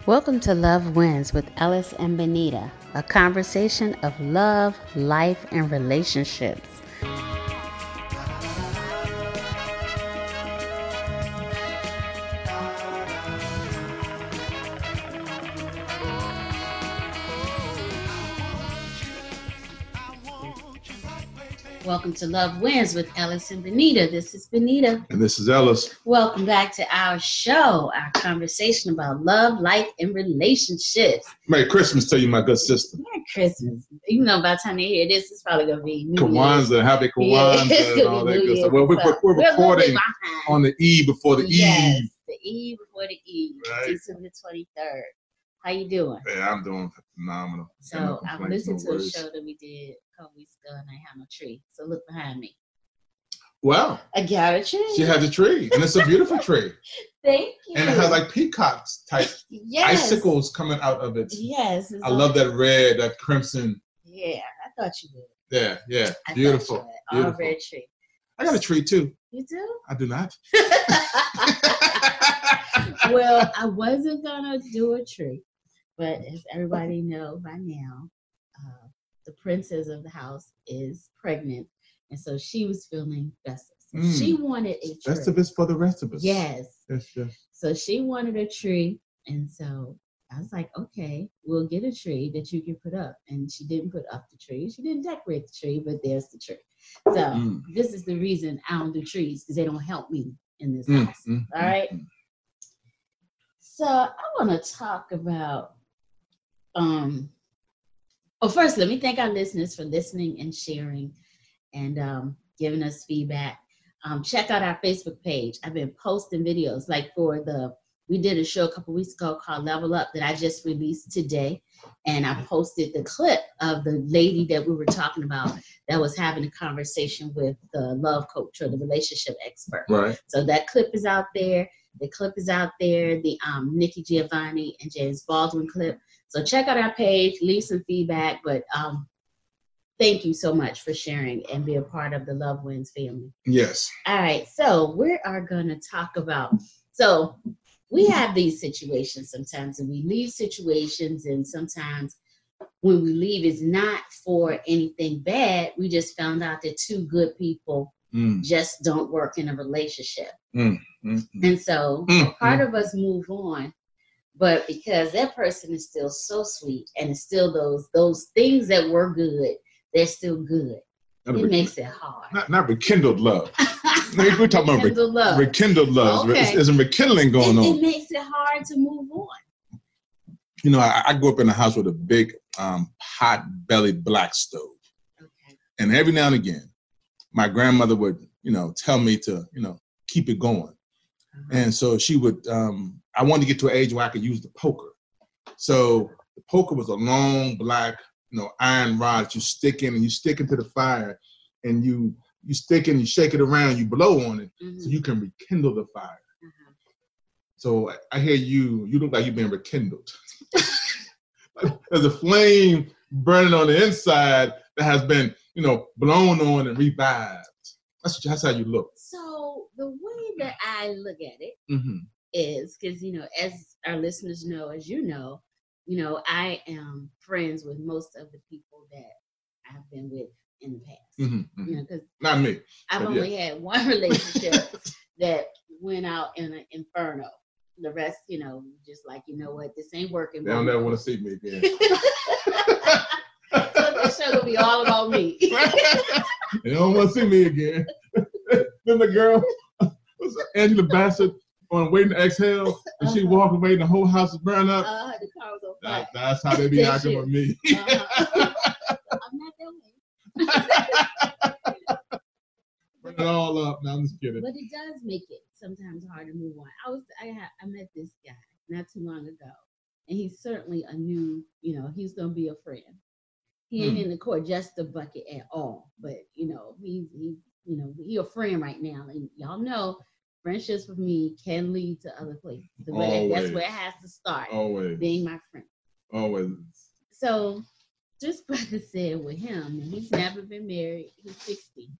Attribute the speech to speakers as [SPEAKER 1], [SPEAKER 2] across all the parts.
[SPEAKER 1] Welcome to Love Wins with Ellis and Benita, a conversation of love, life, and relationships. Welcome to Love Wins with Ellis and Benita. This is Benita.
[SPEAKER 2] And this is Ellis.
[SPEAKER 1] Welcome back to our show, our conversation about love, life, and relationships.
[SPEAKER 2] Merry Christmas to you, my good sister.
[SPEAKER 1] Merry Christmas. You know, by the time they hear this, it's probably going to be New
[SPEAKER 2] Kwanzaa,
[SPEAKER 1] Year's.
[SPEAKER 2] happy Kwanzaa, and all that good stuff. Well, we're recording on the eve before the eve.
[SPEAKER 1] The eve before the eve,
[SPEAKER 2] right.
[SPEAKER 1] December the 23rd. How you doing?
[SPEAKER 2] Yeah, I'm doing phenomenal.
[SPEAKER 1] So I listened to a show that we did a couple weeks ago, and I have no tree. So look behind me.
[SPEAKER 2] Wow.
[SPEAKER 1] I got a tree.
[SPEAKER 2] She has a tree, and it's a beautiful tree.
[SPEAKER 1] Thank you.
[SPEAKER 2] And it has like peacocks type icicles coming out of it.
[SPEAKER 1] Yes.
[SPEAKER 2] I love that red, that crimson.
[SPEAKER 1] Yeah, I thought you would.
[SPEAKER 2] Yeah. Beautiful.
[SPEAKER 1] All red tree.
[SPEAKER 2] I got a tree too.
[SPEAKER 1] You do?
[SPEAKER 2] I do not.
[SPEAKER 1] Well, I wasn't gonna do a tree, but as everybody know by now, the princess of the house is pregnant, and so she was feeling festive. So she wanted a tree.
[SPEAKER 2] Festivus for the rest of us.
[SPEAKER 1] Yes.
[SPEAKER 2] Yes.
[SPEAKER 1] So she wanted a tree, and so I was like, okay, we'll get a tree that you can put up. And she didn't put up the tree. She didn't decorate the tree, but there's the tree. So this is the reason I don't do trees, because they don't help me in this house. All right. So I want to talk about, first, let me thank our listeners for listening and sharing and giving us feedback. Check out our Facebook page. I've been posting videos we did a show a couple weeks ago called Level Up that I just released today. And I posted the clip of the lady that we were talking about that was having a conversation with the love coach or the relationship expert.
[SPEAKER 2] Right.
[SPEAKER 1] So that clip is out there. The clip is out there, the Nikki Giovanni and James Baldwin clip. So check out our page, leave some feedback, but thank you so much for sharing and be a part of the Love Wins family.
[SPEAKER 2] Yes.
[SPEAKER 1] All right, so we are going to talk about, we have these situations sometimes, and we leave situations, and sometimes when we leave, it's not for anything bad. We just found out that two good people just don't work in a relationship. And so part of us move on, but because that person is still so sweet and it's still those things that were good, they're still good. It makes it hard.
[SPEAKER 2] Not rekindled love. We're talking about rekindled love.
[SPEAKER 1] Okay.
[SPEAKER 2] There's a rekindling going on.
[SPEAKER 1] It makes it hard to move on.
[SPEAKER 2] You know, I grew up in a house with a big pot-bellied black stove.
[SPEAKER 1] Okay.
[SPEAKER 2] And every now and again, my grandmother would, tell me to, keep it going. And so she would, I wanted to get to an age where I could use the poker. So the poker was a long black, iron rod that you stick in, and you stick into the fire, and you stick in, you shake it around, you blow on it, so you can rekindle the fire. So I hear you look like you've been rekindled. There's a flame burning on the inside that has been, blown on and revived. That's how you look.
[SPEAKER 1] So the way that I look at it is because, as our listeners know, as you know, I am friends with most of the people that I've been with in the past. Because
[SPEAKER 2] not me.
[SPEAKER 1] I've only had one relationship that went out in an inferno. The rest, just like, what, this ain't working.
[SPEAKER 2] They don't ever want to see me again.
[SPEAKER 1] So this show will be all about me.
[SPEAKER 2] They don't want to see me again. Then the girl, Angela Bassett, on Waiting to Exhale, and she walked away and the whole house is burned up.
[SPEAKER 1] The car was on fire.
[SPEAKER 2] That's how they be acting with me.
[SPEAKER 1] I'm not that way.
[SPEAKER 2] Burn it all up. No, I'm just kidding.
[SPEAKER 1] But it does make it sometimes hard to move on. I met this guy not too long ago, and he's certainly a new, he's gonna be a friend. He ain't in the court just a bucket at all, but he's a friend right now, and y'all know friendships with me can lead to other places. That's where it has to start.
[SPEAKER 2] Always
[SPEAKER 1] being my friend.
[SPEAKER 2] Always.
[SPEAKER 1] So this brother said with him, and he's never been married. He's 60.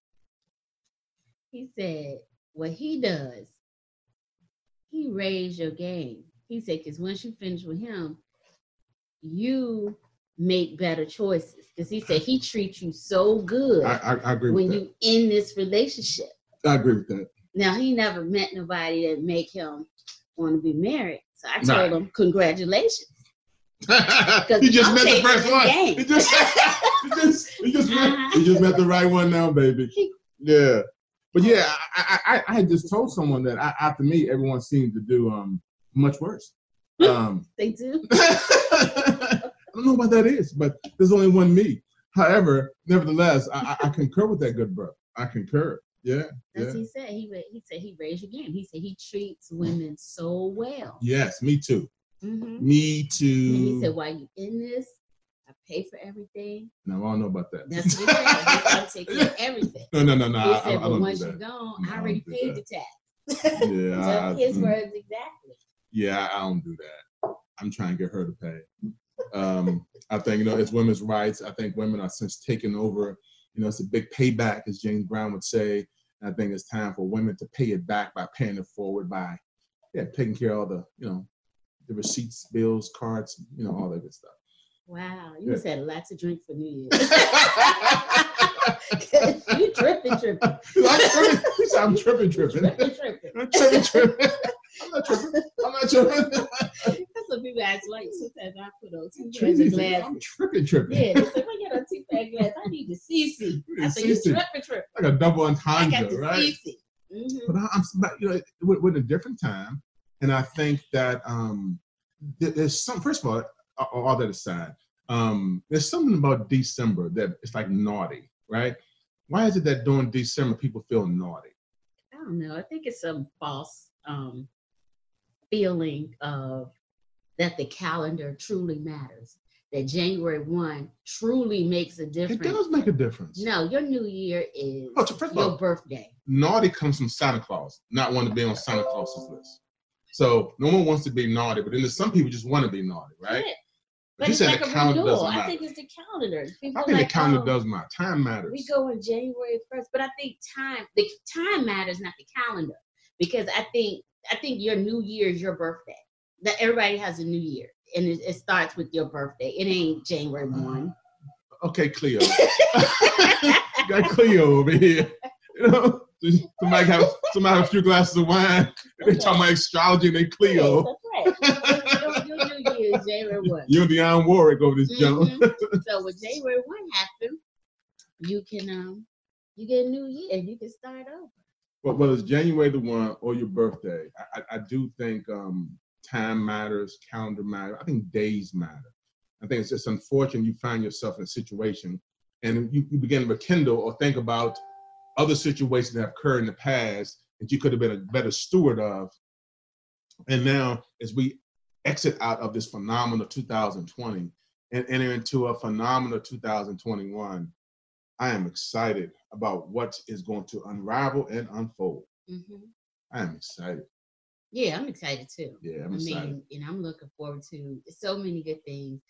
[SPEAKER 1] He said what he does, he raised your game. He said, because once you finish with him, you make better choices. Because he said he treats you so good.
[SPEAKER 2] I agree with that.
[SPEAKER 1] When you in this relationship.
[SPEAKER 2] I agree with that.
[SPEAKER 1] Now, he never met nobody that make him want to be married. So I told him, congratulations.
[SPEAKER 2] He just met the first one. He just met the right one now, baby. Yeah. But yeah, I had just told someone that after me, everyone seemed to do much worse.
[SPEAKER 1] They do?
[SPEAKER 2] I don't know what that is, but there's only one me. However, nevertheless, I concur with that good brother. I concur. Yeah.
[SPEAKER 1] That's what he said. He said he raised your game. He said he treats women so well.
[SPEAKER 2] Yes, me too.
[SPEAKER 1] Mm-hmm.
[SPEAKER 2] Me too.
[SPEAKER 1] And he said, while you in this, I pay for everything.
[SPEAKER 2] No, I don't know about that.
[SPEAKER 1] That's what he said. He's going to take care of everything.
[SPEAKER 2] No.
[SPEAKER 1] He said,
[SPEAKER 2] I
[SPEAKER 1] but once you're gone, I already paid the tax.
[SPEAKER 2] Yeah.
[SPEAKER 1] His words exactly.
[SPEAKER 2] Yeah, I don't do that. I'm trying to get her to pay. I think, it's women's rights. I think women are since taking over. It's a big payback, as James Brown would say. And I think it's time for women to pay it back by paying it forward by, taking care of all the, the receipts, bills, cards, all that good stuff.
[SPEAKER 1] Wow, you just had lots of drink for New Year's. You tripping.
[SPEAKER 2] I'm tripping. I'm not tripping.
[SPEAKER 1] That's what people ask. Like sometimes I put on 2 pairs of glasses.
[SPEAKER 2] I'm tripping.
[SPEAKER 1] Yeah, they say, if I get on 2 pair of glasses, I need the CC. I say, you tripping.
[SPEAKER 2] Like a double entendre,
[SPEAKER 1] I got the
[SPEAKER 2] right?
[SPEAKER 1] CC. Mm-hmm.
[SPEAKER 2] But we're in a different time, and I think that there's some. First of all that aside, there's something about December that it's like naughty, right? Why is it that during December people feel naughty?
[SPEAKER 1] I don't know. I think it's some false feeling of that the calendar truly matters. That January 1 truly makes a difference.
[SPEAKER 2] It does make a difference.
[SPEAKER 1] No, your New Year is your birthday.
[SPEAKER 2] Naughty comes from Santa Claus, not wanting to be on Santa Claus's list. So no one wants to be naughty, but then there's some people just want to be naughty, right?
[SPEAKER 1] Yeah.
[SPEAKER 2] But you said the calendar doesn't matter.
[SPEAKER 1] I think it's the calendar.
[SPEAKER 2] I think the calendar does matter. Time matters.
[SPEAKER 1] We go on January 1st, but I think the time matters, not the calendar, because I think your New Year is your birthday. That everybody has a New Year, and it starts with your birthday. It ain't January 1.
[SPEAKER 2] Okay, Cleo. Got Cleo over here. Somebody have a few glasses of wine. They talking about astrology and they Cleo.
[SPEAKER 1] That's right. Your New Year is January 1.
[SPEAKER 2] You're Dionne Warwick over this junk.
[SPEAKER 1] So when January 1 happens, you can you get a new year and you can start over.
[SPEAKER 2] Well, whether it's January the 1 or your birthday, I do think time matters, calendar matters. I think days matter. I think it's just unfortunate you find yourself in a situation and you begin to rekindle or think about other situations that have occurred in the past that you could have been a better steward of. And now, as we exit out of this phenomenal 2020 and enter into a phenomenal 2021, I am excited about what is going to unravel and unfold. Mm-hmm. I am excited.
[SPEAKER 1] Yeah, I'm excited too.
[SPEAKER 2] Yeah, I'm excited.
[SPEAKER 1] I'm looking forward to so many good things.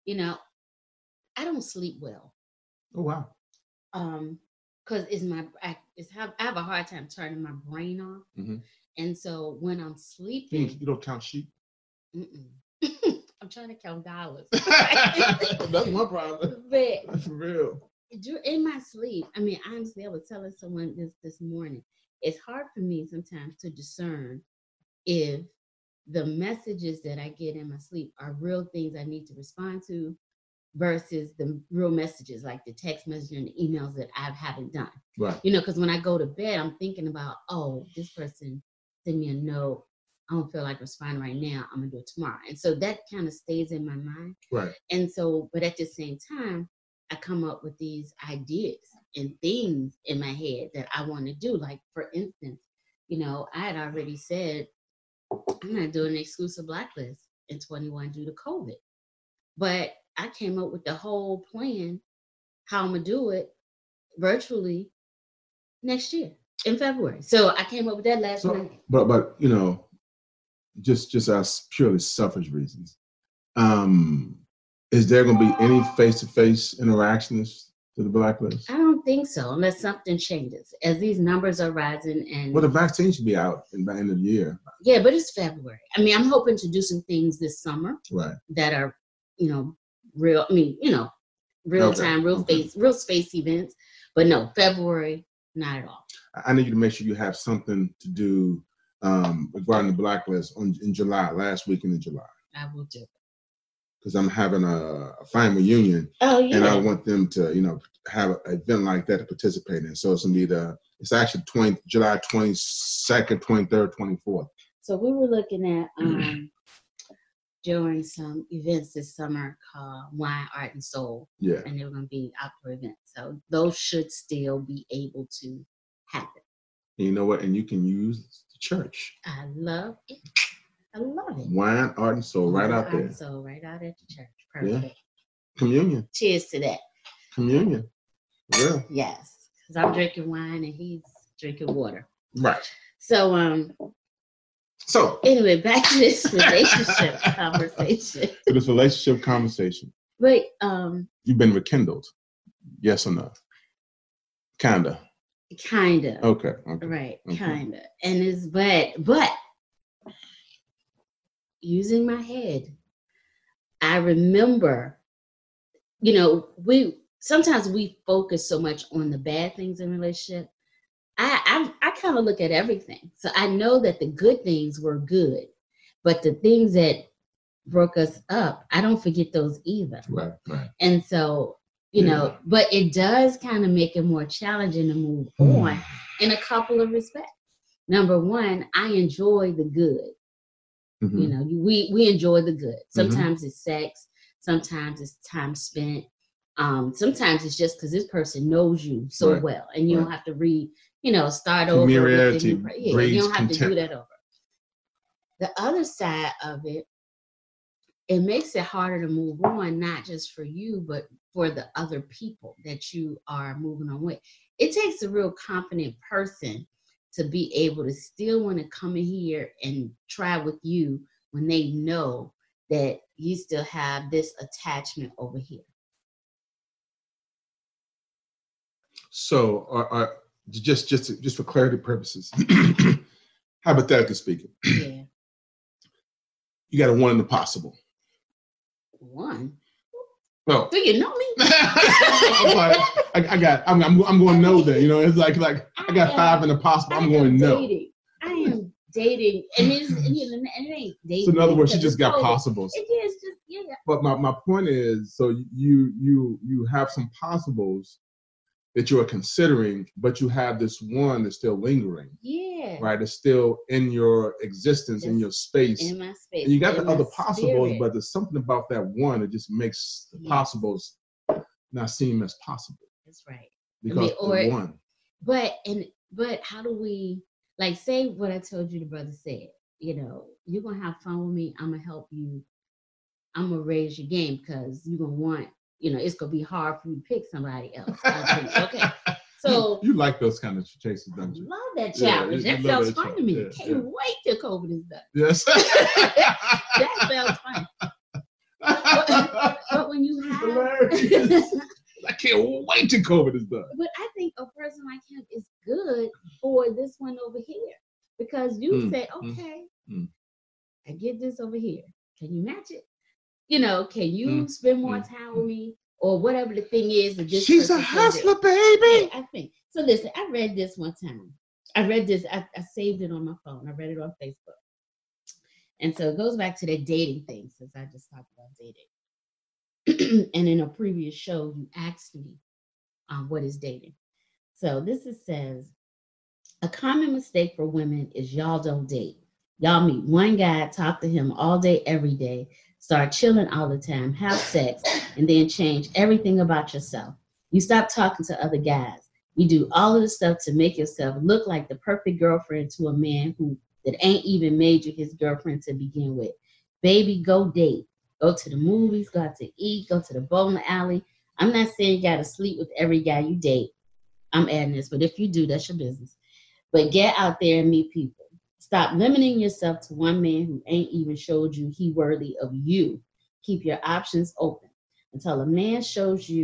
[SPEAKER 1] I don't sleep well.
[SPEAKER 2] Oh, wow.
[SPEAKER 1] Because I have a hard time turning my brain off. Mm-hmm. And so when I'm sleeping.
[SPEAKER 2] You don't count sheep?
[SPEAKER 1] I'm trying to count dollars.
[SPEAKER 2] That's my problem.
[SPEAKER 1] But
[SPEAKER 2] that's for real.
[SPEAKER 1] In my sleep, honestly, I was telling someone this morning, it's hard for me sometimes to discern if the messages that I get in my sleep are real things I need to respond to versus the real messages like the text message and the emails that I haven't done.
[SPEAKER 2] Right.
[SPEAKER 1] Because when I go to bed, I'm thinking about, this person sent me a note. I don't feel like responding right now. I'm going to do it tomorrow. And so that kind of stays in my mind.
[SPEAKER 2] Right.
[SPEAKER 1] And so, but at the same time, I come up with these ideas and things in my head that I want to do. Like, for instance, I had already said, I'm not doing an exclusive blacklist in 21 due to COVID. But I came up with the whole plan, how I'm going to do it virtually next year in February. So I came up with that last night.
[SPEAKER 2] But just as purely selfish reasons, is there going to be any face-to-face interactions to the blacklist?
[SPEAKER 1] I don't think so, unless something changes. As these numbers are rising and...
[SPEAKER 2] Well, the vaccine should be out by the end of the year.
[SPEAKER 1] Yeah, but it's February. I mean, I'm hoping to do some things this summer that are, real, real time, real space events. But no, February, not at all.
[SPEAKER 2] I need you to make sure you have something to do regarding the blacklist in July, last weekend in July.
[SPEAKER 1] I will do it.
[SPEAKER 2] Because I'm having a family reunion.
[SPEAKER 1] Oh, yeah.
[SPEAKER 2] And I want them to, have an event like that to participate in. So it's going to be it's actually July 22nd, 23rd, 24th.
[SPEAKER 1] So we were looking at during some events this summer called Wine, Art, and Soul.
[SPEAKER 2] Yeah.
[SPEAKER 1] And they were going to be outdoor events. So those should still be able to happen.
[SPEAKER 2] And you know what? And you can use the church.
[SPEAKER 1] I love it.
[SPEAKER 2] Wine, Art, and Soul right out there.
[SPEAKER 1] So right out at the church. Perfect.
[SPEAKER 2] Yeah. Communion.
[SPEAKER 1] Cheers to that.
[SPEAKER 2] Communion. Yeah.
[SPEAKER 1] Yes. Because I'm drinking wine and he's drinking water.
[SPEAKER 2] Right.
[SPEAKER 1] So anyway, back to this relationship conversation.
[SPEAKER 2] To this relationship conversation.
[SPEAKER 1] But
[SPEAKER 2] you've been rekindled. Yes or no? Kinda. Okay.
[SPEAKER 1] Right. Okay. Kinda. And it's but using my head, I remember, sometimes we focus so much on the bad things in relationship. I kind of look at everything. So I know that the good things were good, but the things that broke us up, I don't forget those either.
[SPEAKER 2] Right.
[SPEAKER 1] And so, but it does kind of make it more challenging to move on in a couple of respects. Number one, I enjoy the good. Mm-hmm. We enjoy the good. Sometimes it's sex. Sometimes it's time spent. Sometimes it's just because this person knows you so well, and you don't have to start over.
[SPEAKER 2] Familiarity
[SPEAKER 1] you don't have to do that over. The other side of it, it makes it harder to move on, not just for you, but for the other people that you are moving on with. It takes a real confident person to be able to still want to come in here and try with you when they know that you still have this attachment over here.
[SPEAKER 2] So, just for clarity purposes, hypothetically speaking, you got a one in the possible.
[SPEAKER 1] One.
[SPEAKER 2] Well,
[SPEAKER 1] do you know me?
[SPEAKER 2] I'm going to know that. It's like I got five in the possible. I'm going to know.
[SPEAKER 1] I am dating, and it ain't dating.
[SPEAKER 2] So in other words, she just got possibles.
[SPEAKER 1] It is just
[SPEAKER 2] But my point is, so you have some possibles that you are considering, but you have this one that's still lingering.
[SPEAKER 1] Yeah.
[SPEAKER 2] Right? It's still in your existence, in your space.
[SPEAKER 1] In my space.
[SPEAKER 2] And you got the other possibles, but there's something about that one that just makes the possibles not seem as possible.
[SPEAKER 1] That's right.
[SPEAKER 2] Because the one.
[SPEAKER 1] But how do we, say what I told you the brother said, you're going to have fun with me. I'm going to help you. I'm going to raise your game because you're going to want, it's going to be hard for you to pick somebody else. Okay. So
[SPEAKER 2] you like those kind of chases, don't you?
[SPEAKER 1] I love that challenge. That sounds fun to me. Can't wait till COVID is done.
[SPEAKER 2] Yes.
[SPEAKER 1] That sounds fun. But when you have...
[SPEAKER 2] I can't wait till COVID is done.
[SPEAKER 1] But I think a person like him is good for this one over here. Because you say, okay, I get this over here. Can you match it? Can you spend more time with me? Or whatever the thing is. That this
[SPEAKER 2] She's a hustler, baby.
[SPEAKER 1] Yeah, I think. So listen, I read this one time. I saved it on my phone. I read it on Facebook. And so it goes back to that dating thing, since I just talked about dating. And in a previous show, you asked me, what is dating? So this says, a common mistake for women is y'all don't date. Y'all meet one guy, talk to him all day, every day, start chilling all the time, have sex, and then change everything about yourself. You stop talking to other guys. You do all of the stuff to make yourself look like the perfect girlfriend to a man that ain't even made you his girlfriend to begin with. Baby, go date. Go to the movies, go out to eat, go to the bowling alley. I'm not saying you got to sleep with every guy you date. I'm adding this, but if you do, that's your business. But get out there and meet people. Stop limiting yourself to one man who ain't even showed you he worthy of you. Keep your options open until a man shows you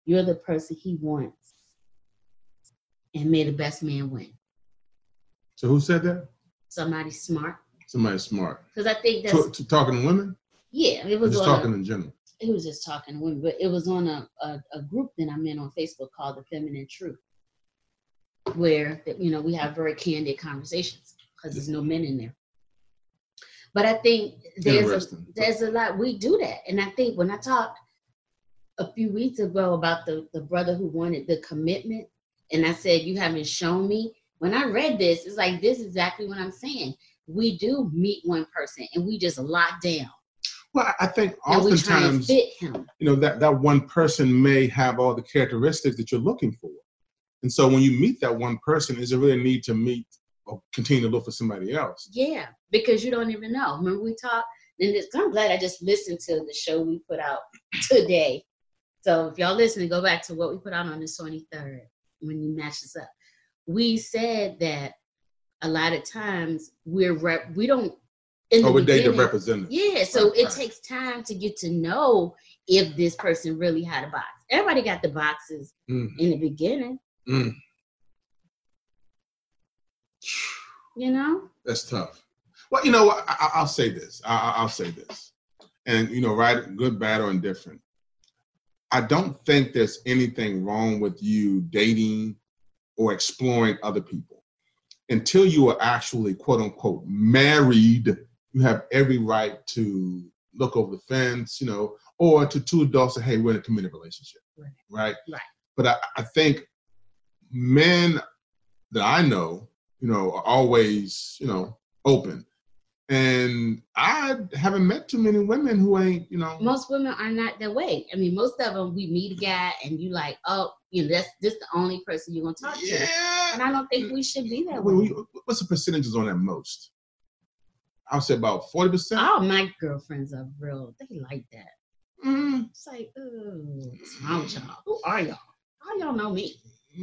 [SPEAKER 1] you're the person he wants, and may the best man win.
[SPEAKER 2] So who said that?
[SPEAKER 1] Somebody smart.
[SPEAKER 2] Somebody smart.
[SPEAKER 1] Because I think that's
[SPEAKER 2] talking to women.
[SPEAKER 1] Yeah, it was
[SPEAKER 2] just talking in general.
[SPEAKER 1] He was just talking to women, but it was on a group that I'm in on Facebook called The Feminine Truth, where we have very candid conversations because there's no men in there. But I think there's a lot we do that, and I think when I talked a few weeks ago about the brother who wanted the commitment, and I said you haven't shown me. When I read this, it's like this is exactly what I'm saying. We do meet one person and we just lock down.
[SPEAKER 2] Well, I think oftentimes,
[SPEAKER 1] fit him.
[SPEAKER 2] That one person may have all the characteristics that you're looking for. And so when you meet that one person, is there really a need to meet or continue to look for somebody else?
[SPEAKER 1] Yeah, because you don't even know. Remember we talked, and I'm glad I just listened to the show we put out today. So if y'all listening, go back to what we put out on the 23rd when you match this up. We said that a lot of times we don't.
[SPEAKER 2] We're dating representatives.
[SPEAKER 1] Yeah, so it takes time to get to know if this person really had a box. Everybody got the boxes in the beginning.
[SPEAKER 2] That's tough. Well, I'll say this. I'll say this. And, right, good, bad, or indifferent. I don't think there's anything wrong with you dating or exploring other people. Until you are actually, quote unquote, married, you have every right to look over the fence, or to two adults say, hey, we're in a committed relationship, right? But I think men that I know, are always, open. And I haven't met too many women who ain't,
[SPEAKER 1] Most women are not that way. I mean, most of them, we meet a guy and you like, oh, that's just the only person you're going to talk to. And I don't think we should be that way.
[SPEAKER 2] What's the percentages on that most? I'll say about 40%.
[SPEAKER 1] All my girlfriends are real. They like that. It's like, what's wrong with y'all? Who are y'all? How y'all know me?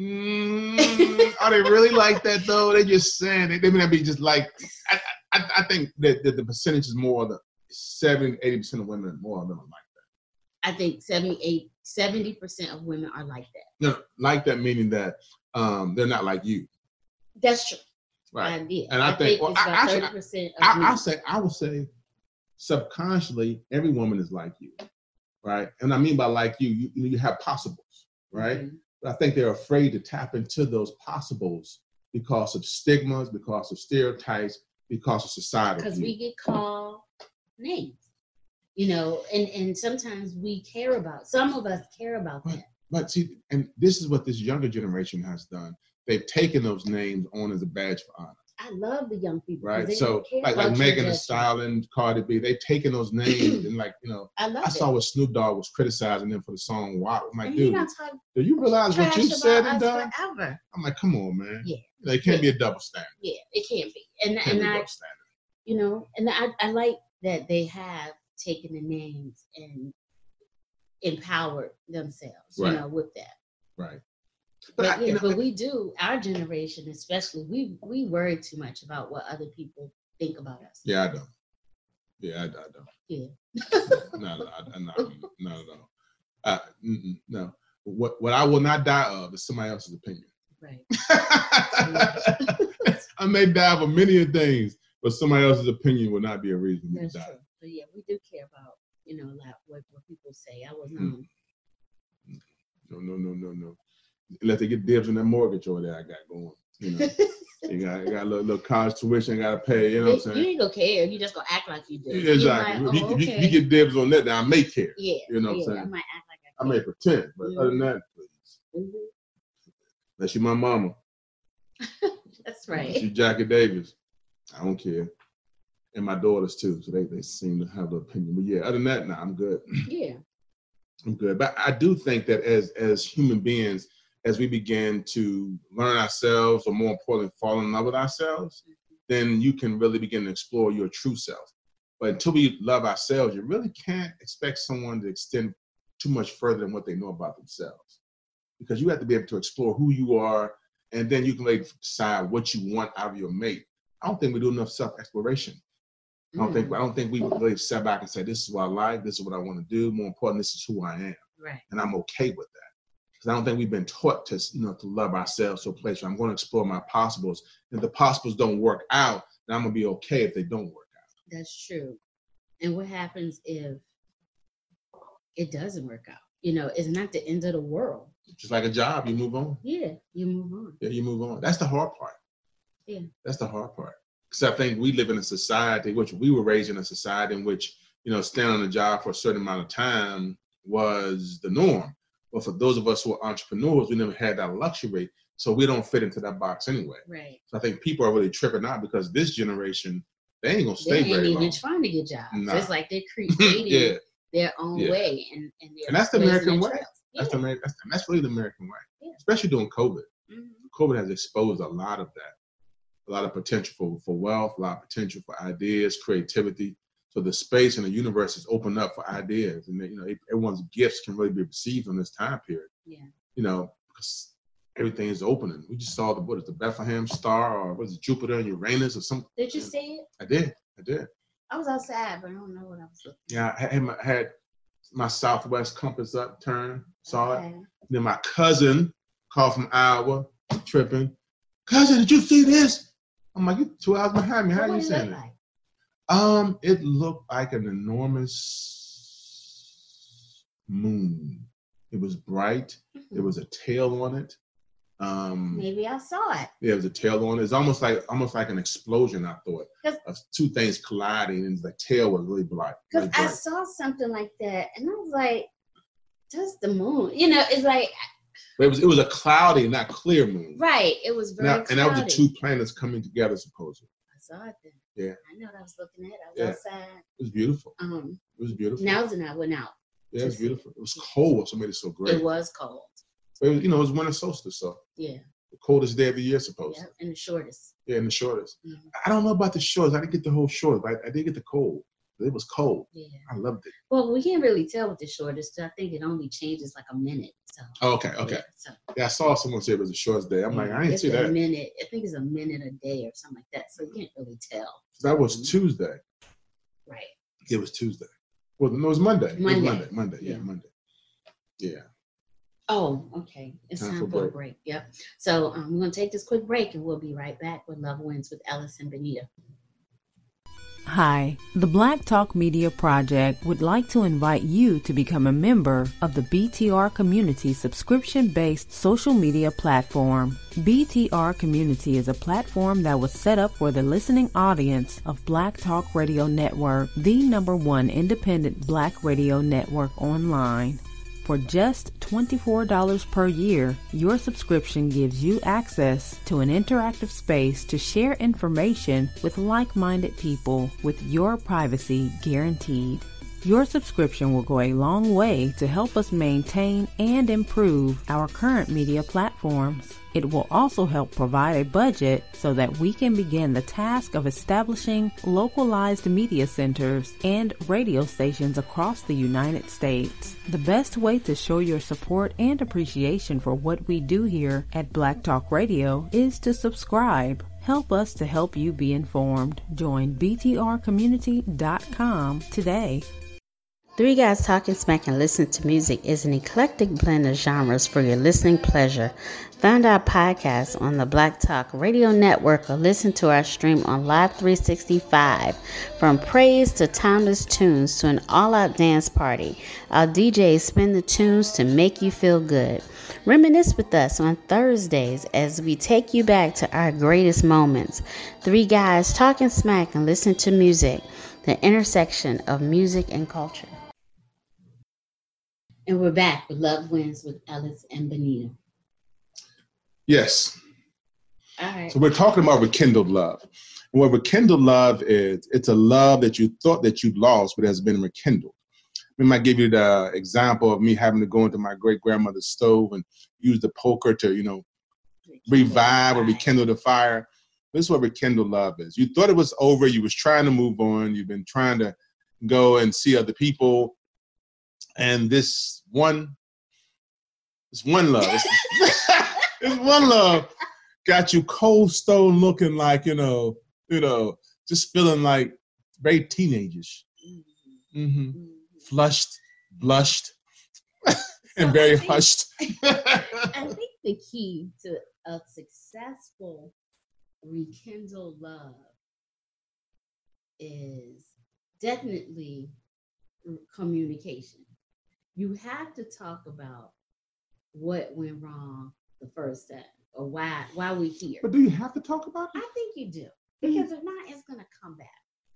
[SPEAKER 2] Are they really like that though? They just saying it. They may not be just like. I think that the percentage is more the 70-80% of women more of them are like that.
[SPEAKER 1] I think 70% of women are like that.
[SPEAKER 2] No, like that meaning that they're not like you.
[SPEAKER 1] That's true.
[SPEAKER 2] Right.
[SPEAKER 1] And I think it's about 30% of
[SPEAKER 2] I would say subconsciously every woman is like you, right? And I mean by like you have possibles, right? Mm-hmm. But I think they're afraid to tap into those possibles because of stigmas, because of stereotypes, because of society.
[SPEAKER 1] Because we get called names, and sometimes we care about. Some of us care about that.
[SPEAKER 2] But see, and this is what this younger generation has done. They've taken those names on as a badge for honor.
[SPEAKER 1] I love the young people.
[SPEAKER 2] Right. So like Megan Thee Stallion, Cardi B, they've taken those names and I saw what Snoop Dogg was criticizing them for the song WAP. I'm like, dude, do you realize what you said and done?
[SPEAKER 1] Forever.
[SPEAKER 2] I'm like, come on, man.
[SPEAKER 1] Yeah.
[SPEAKER 2] It can't be a double standard.
[SPEAKER 1] Yeah, it can't be. I like that they have taken the names and empowered themselves, with that.
[SPEAKER 2] Right.
[SPEAKER 1] But we do, our generation especially, we worry too much about what other people think about us.
[SPEAKER 2] Yeah, I don't. Yeah, I don't.
[SPEAKER 1] Yeah.
[SPEAKER 2] Not at all. No. What I will not die of is somebody else's opinion.
[SPEAKER 1] Right.
[SPEAKER 2] I may die of many things, but somebody else's opinion will not be a reason to die.
[SPEAKER 1] True. But yeah, we do care about, a lot what people say. I was No.
[SPEAKER 2] Let they get dibs on that mortgage over there I got going. You got a little college tuition I got to pay. You know what I'm saying?
[SPEAKER 1] You ain't gonna care. You just gonna act like you do.
[SPEAKER 2] Exactly.
[SPEAKER 1] Like,
[SPEAKER 2] okay. You get dibs on that, then I may care.
[SPEAKER 1] Yeah.
[SPEAKER 2] You know what I'm saying?
[SPEAKER 1] I might act like
[SPEAKER 2] I may pretend, but other than that, please. Unless you're my mama.
[SPEAKER 1] That's right.
[SPEAKER 2] She's Jackie Davis. I don't care. And my daughters too, so they seem to have an opinion. But yeah, other than that, I'm good.
[SPEAKER 1] Yeah.
[SPEAKER 2] I'm good. But I do think that as human beings, as we begin to learn ourselves, or more importantly, fall in love with ourselves, then you can really begin to explore your true self. But until we love ourselves, you really can't expect someone to extend too much further than what they know about themselves. Because you have to be able to explore who you are, and then you can decide what you want out of your mate. I don't think we do enough self-exploration. I don't think we really sit back and say, this is what I like, this is what I want to do. More important, this is who I am.
[SPEAKER 1] Right.
[SPEAKER 2] And I'm okay with that. because I don't think we've been taught to, to love ourselves to a place where I'm going to explore my possibles. If the possibles don't work out, then I'm going to be okay if they don't work out.
[SPEAKER 1] That's true. And what happens if it doesn't work out? It's not the end of the world.
[SPEAKER 2] Just like a job, you move on.
[SPEAKER 1] Yeah, you move on.
[SPEAKER 2] Yeah, you move on. That's the hard part.
[SPEAKER 1] Yeah.
[SPEAKER 2] That's the hard part. Because I think we live in a society, which we were raised in a society in which, staying on a job for a certain amount of time was the norm. But for those of us who are entrepreneurs, we never had that luxury. So we don't fit into that box anyway.
[SPEAKER 1] Right.
[SPEAKER 2] So I think people are really tripping out because this generation, they ain't going to stay very long.
[SPEAKER 1] They ain't even trying to get jobs.
[SPEAKER 2] Nah.
[SPEAKER 1] It's like they're creating their own way. And
[SPEAKER 2] that's the American way.
[SPEAKER 1] Yeah.
[SPEAKER 2] That's really the American way,
[SPEAKER 1] yeah.
[SPEAKER 2] Especially during COVID.
[SPEAKER 1] Mm-hmm.
[SPEAKER 2] COVID has exposed a lot of that. A lot of potential for wealth, a lot of potential for ideas, creativity. So the space and the universe is opened up for ideas, and everyone's gifts can really be received in this time period.
[SPEAKER 1] Yeah.
[SPEAKER 2] Because everything is opening. We just saw the Bethlehem star, or was it Jupiter and Uranus or something?
[SPEAKER 1] Did you see it?
[SPEAKER 2] I did.
[SPEAKER 1] I was outside, but I don't know what I was looking at.
[SPEAKER 2] Yeah, I had my southwest compass up, turned, saw it. Then my cousin called from Iowa, tripping. Cousin, did you see this? I'm like, you're 2 hours behind me. How are you saying it?
[SPEAKER 1] Like?
[SPEAKER 2] It looked like an enormous moon. It was bright. Mm-hmm. There was a tail on it.
[SPEAKER 1] Maybe I saw it.
[SPEAKER 2] Yeah, it was a tail on it. It's almost like an explosion, I thought, of two things colliding, and the tail was really bright.
[SPEAKER 1] Because I saw something like that, and I was like, that's the moon. It's like...
[SPEAKER 2] It was a cloudy, not clear moon.
[SPEAKER 1] Right. It was very cloudy.
[SPEAKER 2] And that was the two planets coming together, supposedly.
[SPEAKER 1] I saw it then.
[SPEAKER 2] Yeah.
[SPEAKER 1] I know what I was looking at. I was outside.
[SPEAKER 2] It was beautiful. It was beautiful.
[SPEAKER 1] Nels and I went out.
[SPEAKER 2] Yeah, it was beautiful. It was cold, so it made it so great.
[SPEAKER 1] It was cold.
[SPEAKER 2] But it was winter solstice, so.
[SPEAKER 1] Yeah.
[SPEAKER 2] The coldest day of the year, supposedly.
[SPEAKER 1] Yeah, and the shortest.
[SPEAKER 2] Yeah, and the shortest.
[SPEAKER 1] Mm-hmm.
[SPEAKER 2] I don't know about the shortest. I didn't get the whole shortest, but I did get the cold. It was cold.
[SPEAKER 1] Yeah.
[SPEAKER 2] I loved it.
[SPEAKER 1] Well, we can't really tell with the shortest. I think it only changes like a minute. So.
[SPEAKER 2] Okay. Yeah, I saw someone say it was the shortest day. I'm like, I didn't see that.
[SPEAKER 1] Minute. I think it's a minute a day or something like that. So you can't really tell.
[SPEAKER 2] That was Tuesday.
[SPEAKER 1] Right.
[SPEAKER 2] It was Tuesday. Well, no, it was Monday.
[SPEAKER 1] Monday.
[SPEAKER 2] Yeah, Monday. Yeah.
[SPEAKER 1] Oh, okay. It's time for a break. Yep. So we're going to take this quick break, and we'll be right back with Love Wins with Ellis and Benita.
[SPEAKER 3] Hi, the Black Talk Media Project would like to invite you to become a member of the BTR Community subscription-based social media platform. BTR Community is a platform that was set up for the listening audience of Black Talk Radio Network, the #1 independent Black radio network online. For just $24 per year, your subscription gives you access to an interactive space to share information with like-minded people with your privacy guaranteed. Your subscription will go a long way to help us maintain and improve our current media platforms. It will also help provide a budget so that we can begin the task of establishing localized media centers and radio stations across the United States. The best way to show your support and appreciation for what we do here at Black Talk Radio is to subscribe. Help us to help you be informed. Join btrcommunity.com today.
[SPEAKER 4] Three Guys Talking Smack and Listen to Music is an eclectic blend of genres for your listening pleasure. Find our podcast on the Black Talk Radio Network or listen to our stream on Live 365. From praise to timeless tunes to an all-out dance party, our DJs spin the tunes to make you feel good. Reminisce with us on Thursdays as we take you back to our greatest moments. Three Guys Talking Smack and Listen to Music, the intersection of music and culture.
[SPEAKER 1] And we're back with Love Wins with Ellis and Benita.
[SPEAKER 2] Yes.
[SPEAKER 1] All right.
[SPEAKER 2] So we're talking about rekindled love. And what rekindled love is, it's a love that you thought that you lost, but has been rekindled. We might give you the example of me having to go into my great-grandmother's stove and use the poker to, revive or rekindle the fire. This is what rekindled love is. You thought it was over. You was trying to move on. You've been trying to go and see other people. And this one love, this one love got you cold stone looking like, just feeling like very teenagerish. Mm-hmm. Flushed, blushed. and very hushed.
[SPEAKER 1] I think the key to a successful rekindle love is definitely communication. You have to talk about what went wrong the first time or why we're here.
[SPEAKER 2] But do you have to talk about it?
[SPEAKER 1] I think you do, because if not, it's gonna come back.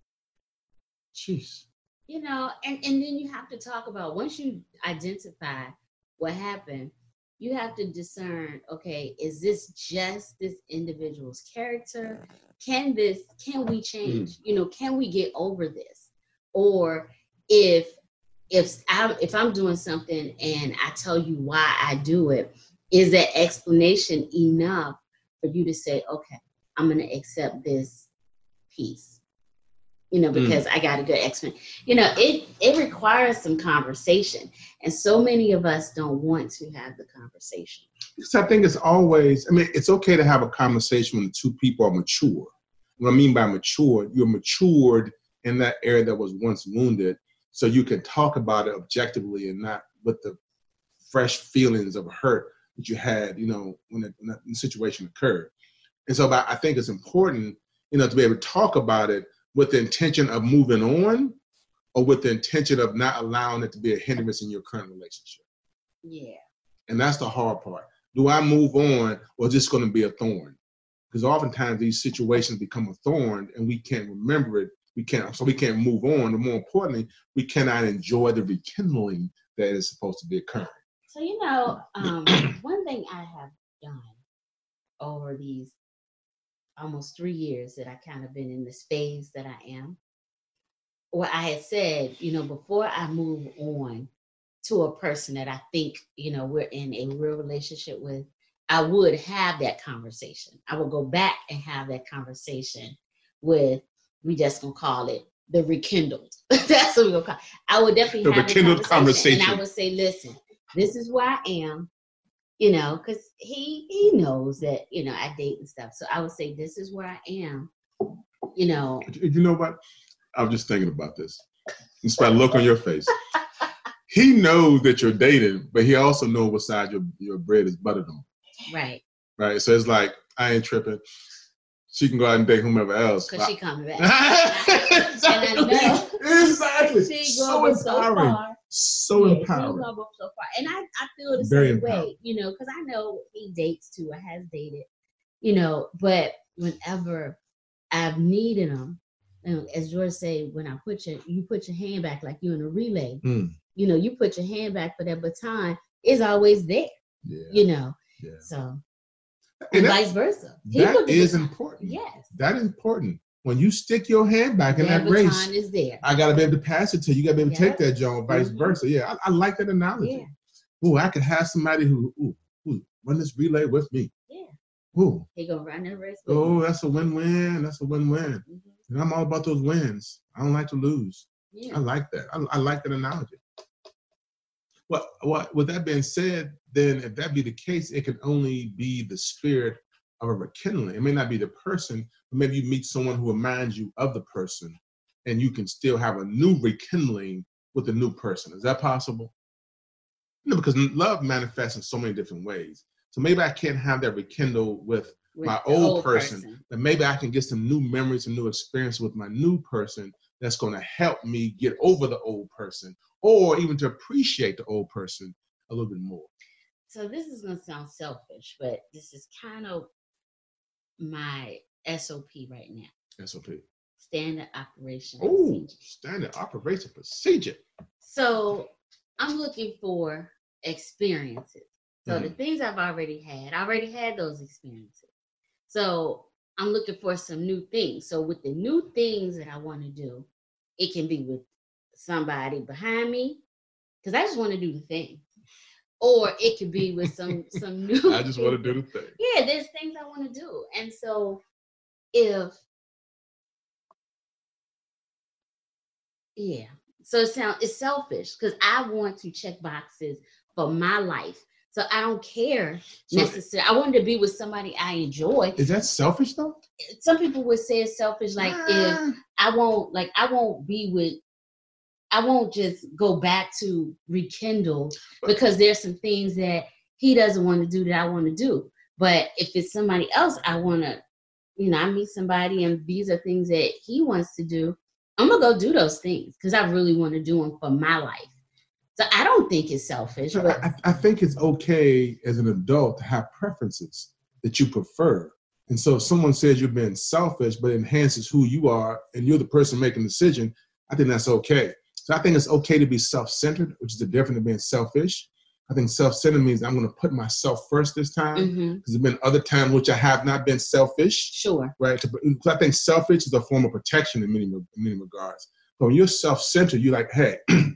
[SPEAKER 2] Jeez.
[SPEAKER 1] You know, and then you have to talk about, once you identify what happened, you have to discern, okay, is this just this individual's character? Can we change? You know, can we get over this? Or if I'm doing something and I tell you why I do it, is that explanation enough for you to say, okay, I'm going to accept this piece? You know, because I got a good explanation. You know, it requires some conversation. And so many of us don't want to have the conversation.
[SPEAKER 2] Because I think it's always, I mean, it's okay to have a conversation when the two people are mature. What I mean by mature, you're matured in that area that was once wounded, so you can talk about it objectively and not with the fresh feelings of hurt that you had, you know, when the situation occurred. And so I think it's important, you know, to be able to talk about it with the intention of moving on, or with the intention of not allowing it to be a hindrance in your current relationship.
[SPEAKER 1] Yeah.
[SPEAKER 2] And that's the hard part. Do I move on, or is this going to be a thorn? Because oftentimes these situations become a thorn and we can't remember it. We can't move on. And more importantly, we cannot enjoy the rekindling that is supposed to be occurring.
[SPEAKER 1] So, you know, one thing I have done over these almost 3 years that I kind of been in this phase that I am, or I had said, you know, before I move on to a person that I think, you know, we're in a real relationship with, I would have that conversation. I would go back and have that conversation with, we just gonna call it the rekindled. That's what we're gonna call it. I would definitely
[SPEAKER 2] the
[SPEAKER 1] have
[SPEAKER 2] rekindled conversation.
[SPEAKER 1] And I would say, listen, this is where I am, you know, because he knows that, you know, I date and stuff. So I would say, this is where I am, you know.
[SPEAKER 2] You know what? I'm just thinking about this. It's by the look on your face. He knows that you're dating, but he also knows what side your bread is buttered on.
[SPEAKER 1] Right.
[SPEAKER 2] Right. So it's like, I ain't tripping. She can go out and date whomever else.
[SPEAKER 1] Because she coming back.
[SPEAKER 2] Exactly.
[SPEAKER 1] And I know.
[SPEAKER 2] Exactly.
[SPEAKER 1] She's
[SPEAKER 2] so
[SPEAKER 1] going
[SPEAKER 2] empowering.
[SPEAKER 1] so far.
[SPEAKER 2] So
[SPEAKER 1] Yeah,
[SPEAKER 2] empowering.
[SPEAKER 1] she's going so far. And I feel the
[SPEAKER 2] Very
[SPEAKER 1] same
[SPEAKER 2] empowering.
[SPEAKER 1] way, you know, because I know he dates too, or has dated, you know, but whenever I've needed him, you know, as George say, when I you put your hand back like you're in a relay, you know, you put your hand back for that baton, it's always there, you know. Yeah. So, and vice versa.
[SPEAKER 2] That is important.
[SPEAKER 1] Yes.
[SPEAKER 2] That is important. When you stick your hand back in that race,
[SPEAKER 1] baton is there.
[SPEAKER 2] I got to be able to pass it to you. You got to be able to take that, John, vice versa. Yeah, I like that analogy. Yeah. Ooh, I could have somebody who run this relay with me. Yeah. Ooh.
[SPEAKER 1] He going to run that race
[SPEAKER 2] with me. That's a win-win. That's a win-win. Mm-hmm. And I'm all about those wins. I don't like to lose. Yeah. I like that. I like that analogy. Well, with that being said, then if that be the case, it can only be the spirit of a rekindling. It may not be the person, but maybe you meet someone who reminds you of the person, and you can still have a new rekindling with a new person. Is that possible? No, because love manifests in so many different ways. So maybe I can't have that rekindle with my old person, but maybe I can get some new memories, some new experience with my new person that's going to help me get over the old person, or even to appreciate the old person a little bit more.
[SPEAKER 1] So this is going to sound selfish, but this is kind of my SOP right now.
[SPEAKER 2] SOP.
[SPEAKER 1] Standard operation
[SPEAKER 2] procedure. Standard operation procedure.
[SPEAKER 1] So I'm looking for experiences. So the things I already had those experiences. So I'm looking for some new things. So with the new things that I want to do, it can be with somebody behind me, because I just want to do the thing. Or it could be with some new.
[SPEAKER 2] I just want to do the thing.
[SPEAKER 1] Yeah, there's things I want to do. And so so it's selfish, because I want to check boxes for my life. So I don't care necessarily. I want to be with somebody I enjoy.
[SPEAKER 2] Is that selfish though?
[SPEAKER 1] Some people would say it's selfish, like if I won't be with, I won't just go back to rekindle because there's some things that he doesn't want to do that I want to do. But if it's somebody else, I want to, I meet somebody and these are things that he wants to do. I'm going to go do those things because I really want to do them for my life. So I don't think it's selfish. But
[SPEAKER 2] I think it's okay as an adult to have preferences that you prefer. And so if someone says you're being selfish, but enhances who you are and you're the person making the decision, I think that's okay. So I think it's okay to be self-centered, which is the difference of being selfish. I think self-centered means I'm going to put myself first this time because there's been other times which I have not been selfish.
[SPEAKER 1] Sure.
[SPEAKER 2] Right? Because I think selfish is a form of protection in many regards. But when you're self-centered, you're like, hey,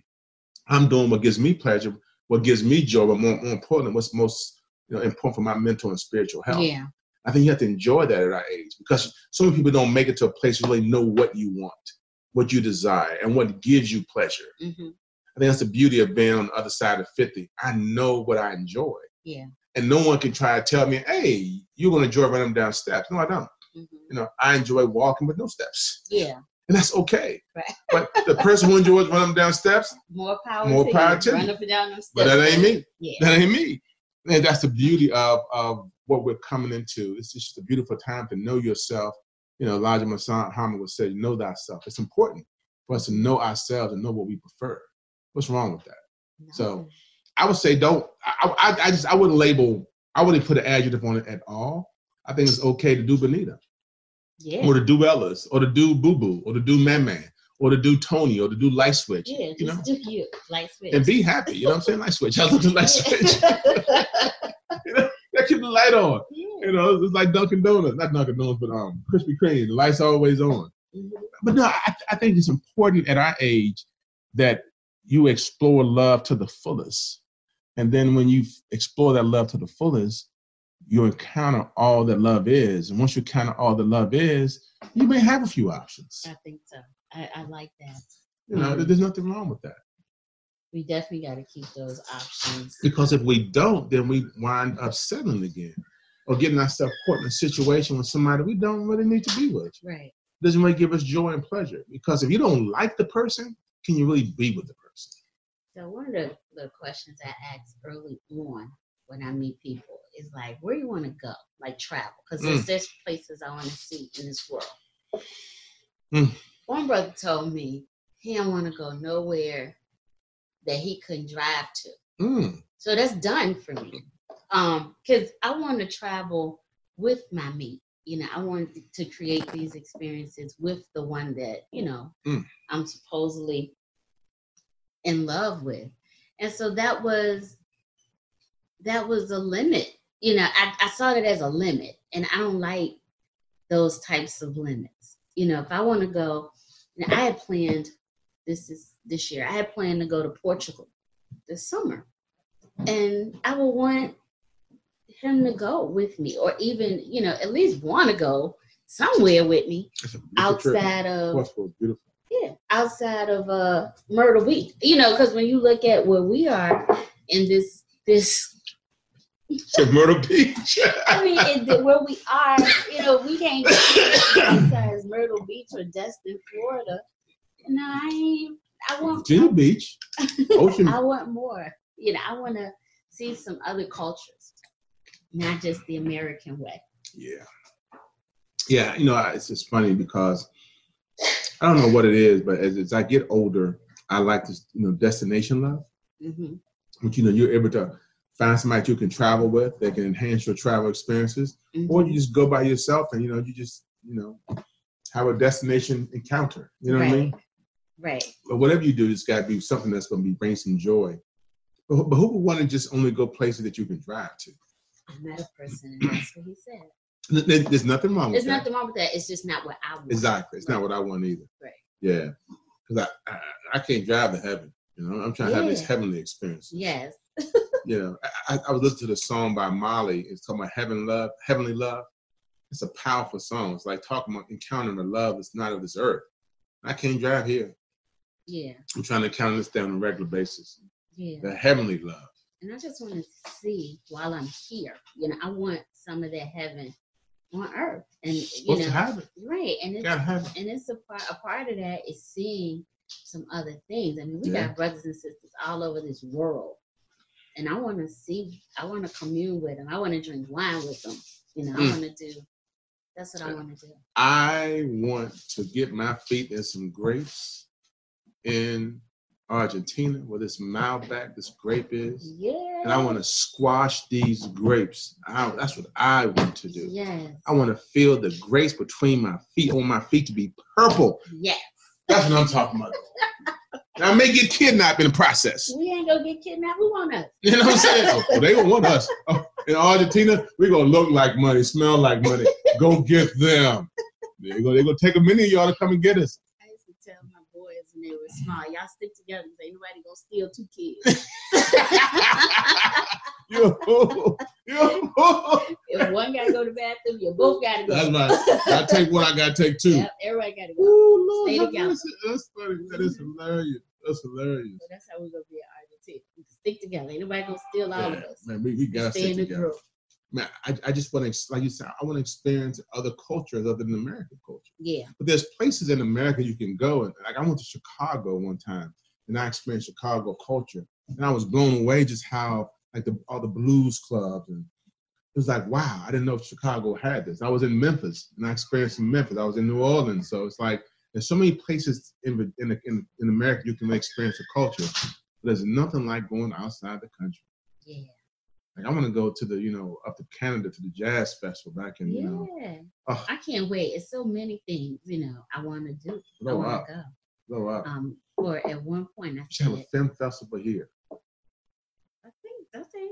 [SPEAKER 2] I'm doing what gives me pleasure, what gives me joy, but more important, what's most important for my mental and spiritual health.
[SPEAKER 1] Yeah.
[SPEAKER 2] I think you have to enjoy that at our age because so many people don't make it to a place where they really know what you want, what you desire, and what gives you pleasure. Mm-hmm. I think that's the beauty of being on the other side of 50. I know what I enjoy. Yeah. And no one can try to tell me, hey, you're going to enjoy running down steps. No, I don't. Mm-hmm. I enjoy walking with no steps. Yeah. And that's okay. Right. But the person who enjoys running down steps, more power to you. Run up and down them steps. But that ain't me. Yeah. That ain't me. And that's the beauty of what we're coming into. It's just a beautiful time to know yourself. Elijah Muhammad would say, know thyself. It's important for us to know ourselves and know what we prefer. What's wrong with that? No. So I would say I wouldn't put an adjective on it at all. I think it's okay to do Benita. Yeah. Or to do Ellis, or to do Boo Boo, or to do Man Man, or to do Tony, or to do Light Switch.
[SPEAKER 1] Yeah, just do you, Light Switch.
[SPEAKER 2] And be happy, you know what I'm saying? Light Switch. I love the Light Switch. That keep the light on. Yeah. It's like Dunkin' Donuts. Not Dunkin' Donuts, but Krispy Kreme. The light's always on. Mm-hmm. But no, I think it's important at our age that you explore love to the fullest. And then when you explore that love to the fullest, you encounter all that love is. And once you encounter all that love is, you may have a few options.
[SPEAKER 1] I think so. I like that.
[SPEAKER 2] There's nothing wrong with that.
[SPEAKER 1] We definitely got to keep those options.
[SPEAKER 2] Because if we don't, then we wind up settling again or getting ourselves caught in a situation with somebody we don't really need to be with. Right. It doesn't really give us joy and pleasure. Because if you don't like the person, can you really be with the person?
[SPEAKER 1] So one of the questions I ask early on when I meet people is like, where do you want to go? Like travel. Because there's places I want to see in this world. One brother told me he don't want to go nowhere that he couldn't drive to. So that's done for me. Because I want to travel with my mate. I wanted to create these experiences with the one that, I'm supposedly in love with. And so that was a limit. I saw it as a limit, and I don't like those types of limits. If I want to go, I had planned this year, I had planned to go to Portugal this summer, and I would want him to go with me, or even, at least want to go somewhere with me outside of Portugal. Beautiful. Yeah, outside of Myrtle Beach. Because when you look at where we are in this
[SPEAKER 2] so Myrtle Beach.
[SPEAKER 1] I mean, where we are, we can't go outside Myrtle Beach or Destin, Florida. I want
[SPEAKER 2] Virginia Beach. Ocean.
[SPEAKER 1] I want more. I want to see some other cultures, not just the American way.
[SPEAKER 2] Yeah. Yeah, it's just funny because I don't know what it is, but as I get older, I like this, destination love. Mm-hmm. Which, you're able to find somebody you can travel with that can enhance your travel experiences, or you just go by yourself and, you just, have a destination encounter. You know what I mean?
[SPEAKER 1] Right.
[SPEAKER 2] But whatever you do, it's got to be something that's going to bring some joy. But who would want to just only go places that you can drive to?
[SPEAKER 1] I met a person, and that's what he said.
[SPEAKER 2] There's nothing wrong with that.
[SPEAKER 1] There's nothing wrong with that. It's just not what I want.
[SPEAKER 2] Exactly. It's not what I want either.
[SPEAKER 1] Right.
[SPEAKER 2] Yeah. Because I can't drive to heaven. I'm trying to have these heavenly experiences.
[SPEAKER 1] Yes.
[SPEAKER 2] I was listening to the song by Molly. It's called My Heavenly Love. It's a powerful song. It's like talking about encountering a love that's not of this earth. I can't drive here. Yeah. I'm trying to encounter this on a regular basis. Yeah. The heavenly love.
[SPEAKER 1] And I just want to see while I'm here. I want some of that heaven on earth. And
[SPEAKER 2] to have it.
[SPEAKER 1] Right. And it's
[SPEAKER 2] gotta have it.
[SPEAKER 1] And it's a part of that is seeing some other things. I mean, we got brothers and sisters all over this world. And I want to commune with them. I want to drink wine with them. You know, that's what I want to do.
[SPEAKER 2] I want to get my feet in some grapes in Argentina, where this Malbec, this grape is.
[SPEAKER 1] Yeah.
[SPEAKER 2] And I want to squash these grapes. That's what I want to do.
[SPEAKER 1] Yes.
[SPEAKER 2] I want to feel the grapes between my feet, on my feet to be purple.
[SPEAKER 1] Yes.
[SPEAKER 2] That's what I'm talking about. Now, I may get kidnapped in the process.
[SPEAKER 1] We ain't gonna get kidnapped. Who want us?
[SPEAKER 2] You know what I'm saying? Oh, they gonna want us. Oh, in Argentina, we gonna look like money, smell like money. Go get them. They're gonna take a minute of y'all to come and get us.
[SPEAKER 1] I used to tell my boys when they were small, y'all stick together because ain't nobody gonna steal 2 kids. If one gotta go to the bathroom, you both gotta go.
[SPEAKER 2] That's right. I take one, I gotta take 2.
[SPEAKER 1] Yep, everybody gotta go.
[SPEAKER 2] Ooh, Lord,
[SPEAKER 1] stay together.
[SPEAKER 2] That's funny. That is hilarious. That's hilarious.
[SPEAKER 1] So that's how we're gonna be at Argentina. We can stick together. Ain't nobody gonna steal all of us.
[SPEAKER 2] Man, we gotta
[SPEAKER 1] stay
[SPEAKER 2] stick
[SPEAKER 1] in the
[SPEAKER 2] together.
[SPEAKER 1] group.
[SPEAKER 2] Man, I just want to, like you said, I want to experience other cultures other than American culture.
[SPEAKER 1] Yeah.
[SPEAKER 2] But there's places in America you can go, and like I went to Chicago one time, and I experienced Chicago culture, and I was blown away just how like all the blues clubs, and it was like, wow, I didn't know Chicago had this. I was in Memphis, and I experienced in Memphis. I was in New Orleans, so it's like there's so many places in America you can experience the culture. But there's nothing like going outside the country.
[SPEAKER 1] Yeah.
[SPEAKER 2] Like I want to go to the, up to Canada to the jazz festival back in,
[SPEAKER 1] I can't wait. It's so many things, I want to do. I want to go.
[SPEAKER 2] Blow up.
[SPEAKER 1] Or at one point,
[SPEAKER 2] I should have a film festival here.
[SPEAKER 1] I think, okay.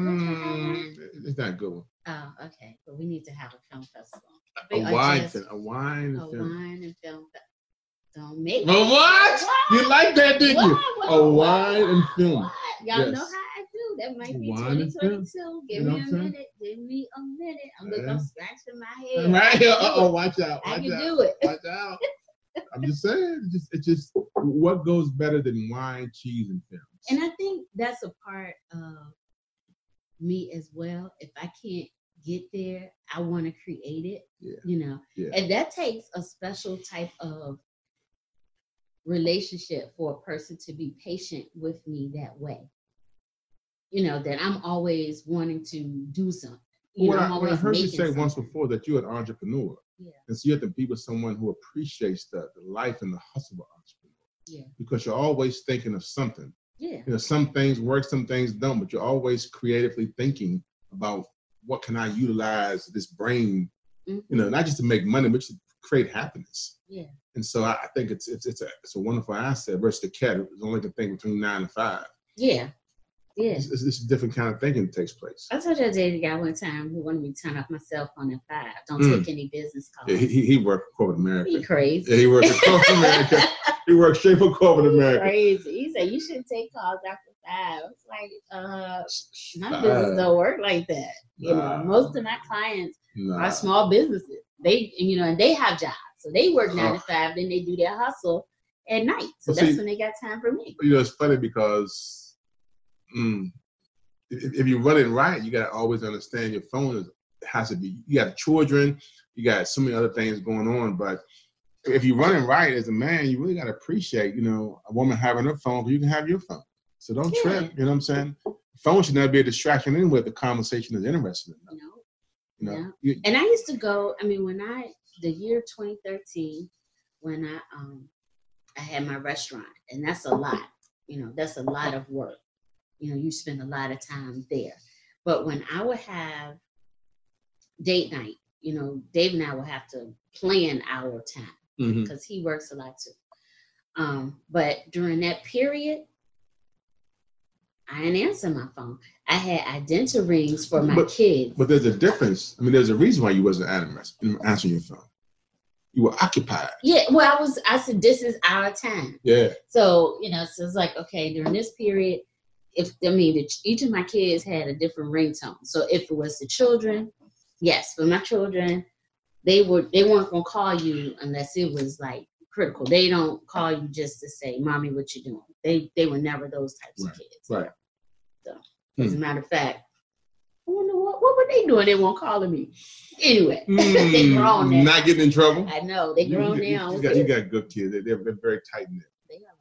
[SPEAKER 2] It's not a good one.
[SPEAKER 1] Oh, okay. But we need to have a film festival.
[SPEAKER 2] A wine and film.
[SPEAKER 1] Don't make
[SPEAKER 2] Well, what? You like that, didn't you? A wine and film.
[SPEAKER 1] What? Y'all know how I do. That might be 2022. Give me a minute. I'm looking scratching my head.
[SPEAKER 2] Right here. Watch out.
[SPEAKER 1] I can do it.
[SPEAKER 2] Watch out. I'm just saying, it's just what goes better than wine, cheese, and films.
[SPEAKER 1] And I think that's a part of me as well. If I can't get there, I want to create it.
[SPEAKER 2] Yeah.
[SPEAKER 1] And that takes a special type of relationship for a person to be patient with me that way. That I'm always wanting to do something.
[SPEAKER 2] I heard you say once before that you're an entrepreneur.
[SPEAKER 1] Yeah.
[SPEAKER 2] And so you have to be with someone who appreciates the life and the hustle of an entrepreneur.
[SPEAKER 1] Yeah.
[SPEAKER 2] Because you're always thinking of something.
[SPEAKER 1] Yeah.
[SPEAKER 2] Some things work, some things don't, but you're always creatively thinking about what can I utilize this brain, not just to make money, but to create happiness.
[SPEAKER 1] Yeah. And
[SPEAKER 2] so I think it's a wonderful asset versus the cat who's only can think between 9 and 5.
[SPEAKER 1] Yeah. Yeah.
[SPEAKER 2] It's a different kind of thinking that takes place.
[SPEAKER 1] I told you I dated a guy one time who wanted me to turn off my cell phone at 5. Don't take any business calls.
[SPEAKER 2] Yeah, he worked for corporate America.
[SPEAKER 1] He crazy.
[SPEAKER 2] Yeah, he worked for corporate America. He worked straight for corporate America.
[SPEAKER 1] Crazy. He said you shouldn't take calls after 5. It's like, my business don't work like that. Most of my clients are small businesses. They, and they have jobs, so they work 9 to 5. Then they do their hustle at night. So that's when they got time for me.
[SPEAKER 2] It's funny because. If you run it right, you got to always understand your phone has to be. You got children, you got so many other things going on. But if you run it right as a man, you really got to appreciate, a woman having her phone, but you can have your phone. So don't trip. You know what I'm saying? The phone should never be a distraction anyway. If the conversation is interesting enough.
[SPEAKER 1] And I used to go. I mean, the year 2013, when I had my restaurant, and that's a lot. That's a lot of work. You spend a lot of time there. But when I would have date night, Dave and I would have to plan our time because he works a lot too. But during that period, I didn't answer my phone. I had identity rings for my kids.
[SPEAKER 2] But there's a difference. I mean, there's a reason why you wasn't answering your phone. You were occupied.
[SPEAKER 1] Yeah, well, I said, this is our time.
[SPEAKER 2] Yeah. So,
[SPEAKER 1] so it's like, okay, during this period, each of my kids had a different ringtone. So if it was the children, yes, for my children, they weren't going to call you unless it was like critical. They don't call you just to say, "Mommy, what you doing?" They were never those types of kids.
[SPEAKER 2] Right.
[SPEAKER 1] So as a matter of fact, I wonder what were they doing? They weren't calling me. Anyway, they grown now.
[SPEAKER 2] Not getting in trouble.
[SPEAKER 1] I know they grown now.
[SPEAKER 2] You got good kids. They're very tight knit.
[SPEAKER 1] They are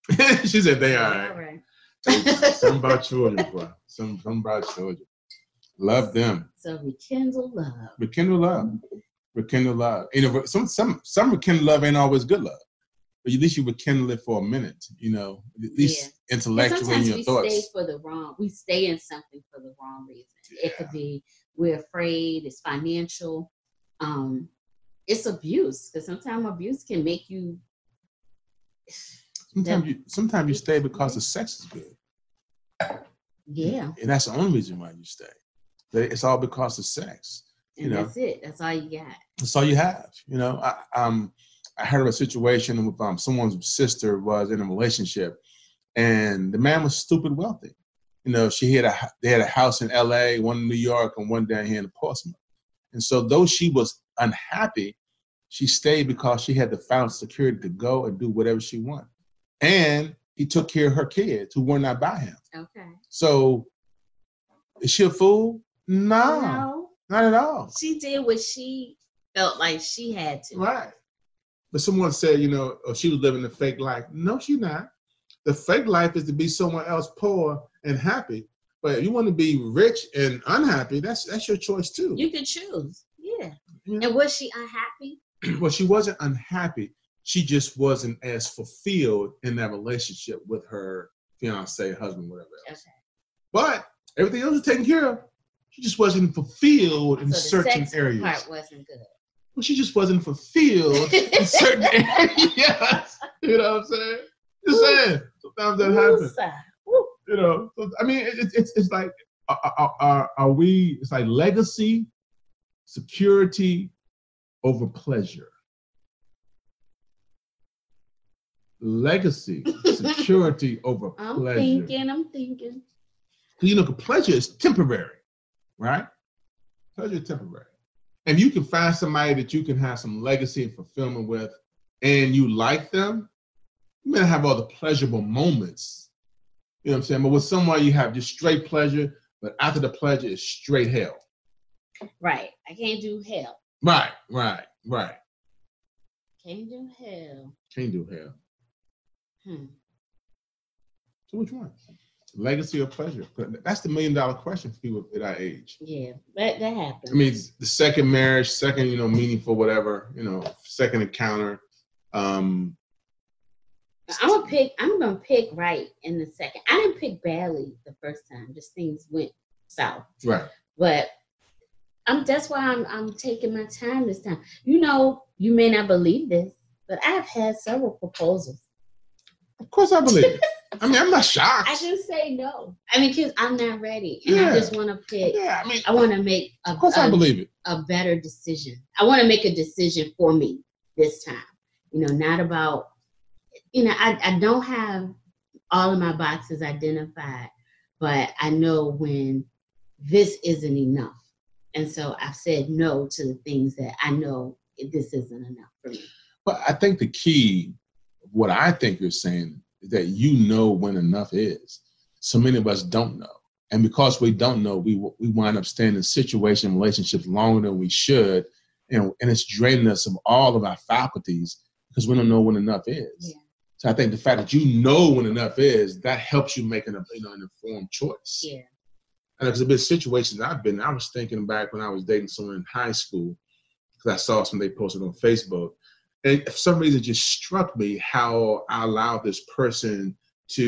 [SPEAKER 2] She said they are.
[SPEAKER 1] All right.
[SPEAKER 2] Something about children, boy. Something about children. Love them.
[SPEAKER 1] So rekindle love.
[SPEAKER 2] Rekindle love. Rekindle love. You know, some rekindle love ain't always good love. But at least you rekindle it for a minute, you know, at least intellectually in your thoughts.
[SPEAKER 1] We stay in something for the wrong reason. Yeah. It could be we're afraid, it's financial, it's abuse. Because sometimes abuse can make you.
[SPEAKER 2] Sometimes you stay because the sex is good.
[SPEAKER 1] Yeah.
[SPEAKER 2] And that's the only reason why you stay. It's all because of sex.
[SPEAKER 1] And that's it. That's all you got.
[SPEAKER 2] That's all you have. You know, I heard of a situation with someone's sister was in a relationship, and the man was stupid wealthy. You know, they had a house in L.A., one in New York, and one down here in Portsmouth. And so, though she was unhappy, she stayed because she had the financial security to go and do whatever she wanted. And he took care of her kids who were not by him.
[SPEAKER 1] Okay.
[SPEAKER 2] So, is she a fool? No, not at all.
[SPEAKER 1] She did what she felt like she had to.
[SPEAKER 2] Right. But someone said, you know, she was living a fake life. No, she's not. The fake life is to be someone else poor and happy. But if you want to be rich and unhappy, that's your choice too.
[SPEAKER 1] You can choose. Yeah. And was she unhappy?
[SPEAKER 2] Well, she wasn't unhappy. She just wasn't as fulfilled in that relationship with her fiance, husband, whatever else. Okay. But everything else was taken care of. She just wasn't fulfilled in certain areas.
[SPEAKER 1] The part wasn't good.
[SPEAKER 2] Well, she just wasn't fulfilled in certain areas. You know what I'm saying? Just saying. Sometimes that happens. You know, so, I mean, it's like, are we? It's like legacy, security over pleasure. Legacy, security over pleasure.
[SPEAKER 1] I'm thinking.
[SPEAKER 2] You know, pleasure is temporary, right? Pleasure is temporary. And you can find somebody that you can have some legacy and fulfillment with, and you like them, you may not have all the pleasurable moments. You know what I'm saying? But with someone, you have just straight pleasure, but after the pleasure is straight hell.
[SPEAKER 1] Right. I can't do hell.
[SPEAKER 2] Right.
[SPEAKER 1] Can't do hell.
[SPEAKER 2] Can't do hell. So which one? Legacy or pleasure? That's the $1 million question for people at our age.
[SPEAKER 1] Yeah, that happens.
[SPEAKER 2] I mean, the second marriage, second, you know, meaningful, whatever, you know, second encounter. I'm gonna pick right in the second. I didn't pick badly the first time. Just things went south. Right.
[SPEAKER 1] But that's why I'm taking my time this time. You know, you may not believe this, but I've had several proposals.
[SPEAKER 2] Of course I believe it. I mean, I'm not shocked.
[SPEAKER 1] I just say no. I mean, because I'm not ready. And I just want to pick.
[SPEAKER 2] Yeah, I mean,
[SPEAKER 1] I want to make
[SPEAKER 2] of course I believe it.
[SPEAKER 1] A better decision. I want to make a decision for me this time. You know, not about, you know, I don't have all of my boxes identified, but I know when this isn't enough. And so I've said no to the things that I know this isn't enough for me.
[SPEAKER 2] But I think the key, what I think you're saying, is that you know when enough is. So many of us don't know. And because we don't know, we wind up staying in situations, relationships longer than we should. And it's draining us of all of our faculties because we don't know when enough is. Yeah. So I think the fact that you know when enough is, that helps you make an informed choice.
[SPEAKER 1] Yeah.
[SPEAKER 2] And there's a bit of situations I've been. I was thinking back when I was dating someone in high school, because I saw something they posted on Facebook. And for some reason, it just struck me how I allowed this person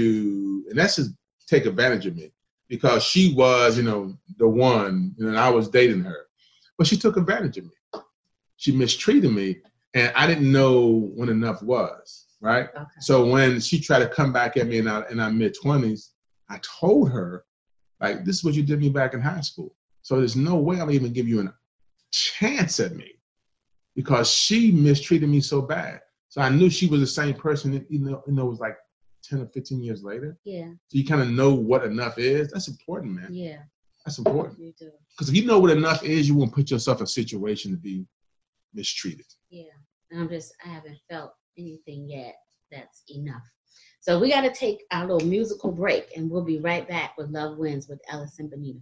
[SPEAKER 2] to, in essence, take advantage of me. Because she was, you know, the one, and I was dating her. But she took advantage of me. She mistreated me, and I didn't know when enough was, right? Okay. So when she tried to come back at me in our mid-20s, I told her, like, this is what you did me back in high school. So there's no way I'll even give you a chance at me because she mistreated me so bad. So I knew she was the same person, even though it was like 10 or 15 years later.
[SPEAKER 1] Yeah.
[SPEAKER 2] So you kind of know what enough is. That's important, man.
[SPEAKER 1] Yeah.
[SPEAKER 2] That's important.
[SPEAKER 1] You do.
[SPEAKER 2] Because if you know what enough is, you won't put yourself in a situation to be mistreated.
[SPEAKER 1] Yeah. And I haven't felt anything yet that's enough. So we got to take our little musical break, and we'll be right back with Love Wins with Ellis and Benita.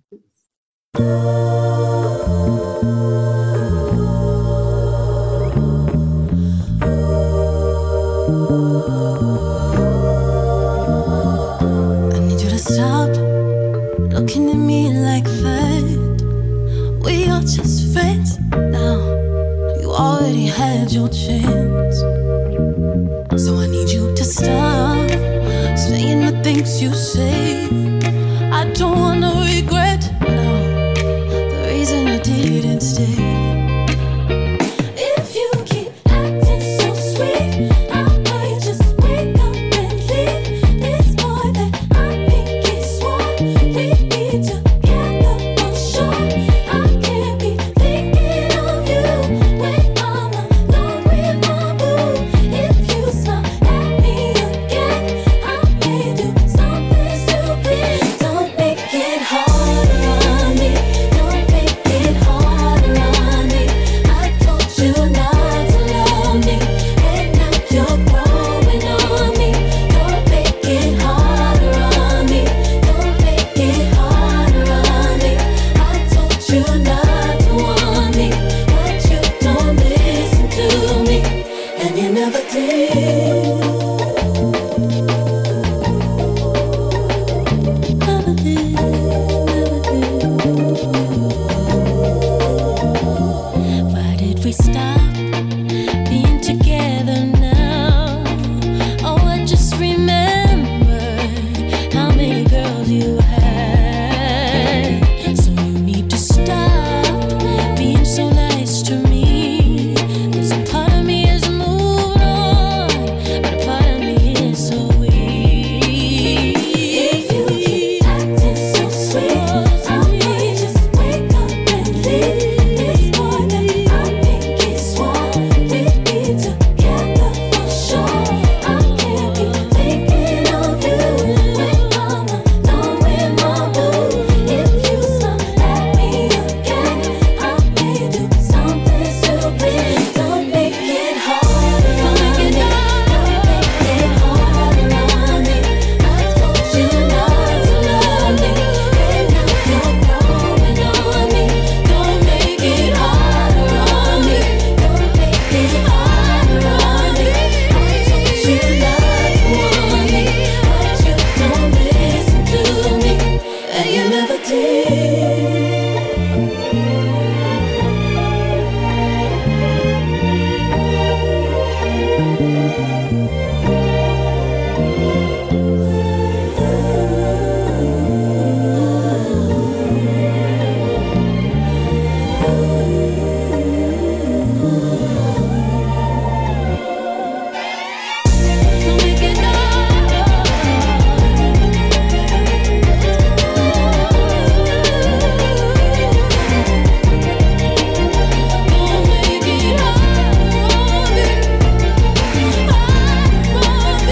[SPEAKER 5] already had your chance. So I need you to stop saying the things you say. I don't wanna regret, no, the reason you didn't stay. If you keep acting so sweet, I might just wake up and leave. This boy that I think is swore we'd be together for sure. I can't be thinking of you when I'm alone with my boo. If you smile at me again, I may do something stupid. Don't make it harder on me. Don't make it harder on me. I told you not to love me, and now you're growing on me. Don't make it harder on me. Don't make it harder on me. I told you not to want me, but you don't listen to me, and you never did. Never did, never did. Why did we stop being together now? Oh, I just remembered how many girls you had. So you need to stop being so nice to me. 'Cause a part of me has moved on, but a part of me is so weak. If you keep acting so sweet, I might just wake up and leave. This boy that I think is swore we'd be together for sure. I can't be thinking of you when I'm alone with my boo. If you smile at me again, I may do something stupid. Don't make it harder on me. Don't make it harder on me. I told you not to love me, and now you're growing on me. Don't make it harder on me. Don't make it harder on me. I told you not to want me, but you don't listen to me, and you never did. Don't make it Don't make it harder on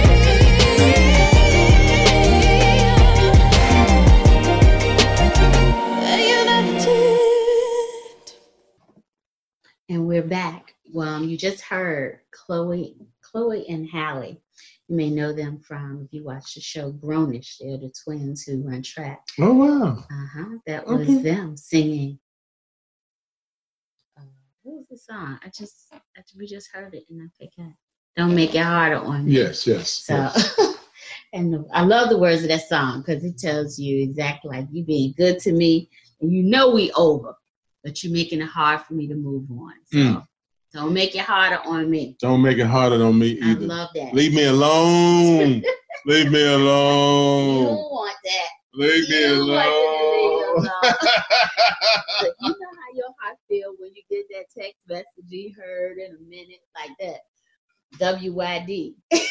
[SPEAKER 5] me. You never did.
[SPEAKER 1] And we're back. Well, you just heard Chloe and Hallie. You may know them from, if you watch the show Grownish, they're the twins who run track.
[SPEAKER 2] Oh wow.
[SPEAKER 1] That was
[SPEAKER 2] Okay.
[SPEAKER 1] them singing. What was the song? We just heard it and I forgot. Don't make it harder on me.
[SPEAKER 2] Yes.
[SPEAKER 1] So,
[SPEAKER 2] yes.
[SPEAKER 1] and I love the words of that song because it tells you exactly like you being good to me, and you know we over, but you're making it hard for me to move on. So don't make it harder on me.
[SPEAKER 2] Don't make it harder on me
[SPEAKER 1] I
[SPEAKER 2] either.
[SPEAKER 1] love that.
[SPEAKER 2] Leave me alone. Leave me
[SPEAKER 1] You
[SPEAKER 2] alone.
[SPEAKER 1] don't want that.
[SPEAKER 2] Leave me
[SPEAKER 1] You want
[SPEAKER 2] alone.
[SPEAKER 1] to leave alone. But you know how your heart feel when you get that text message you heard in a minute like that. WYD.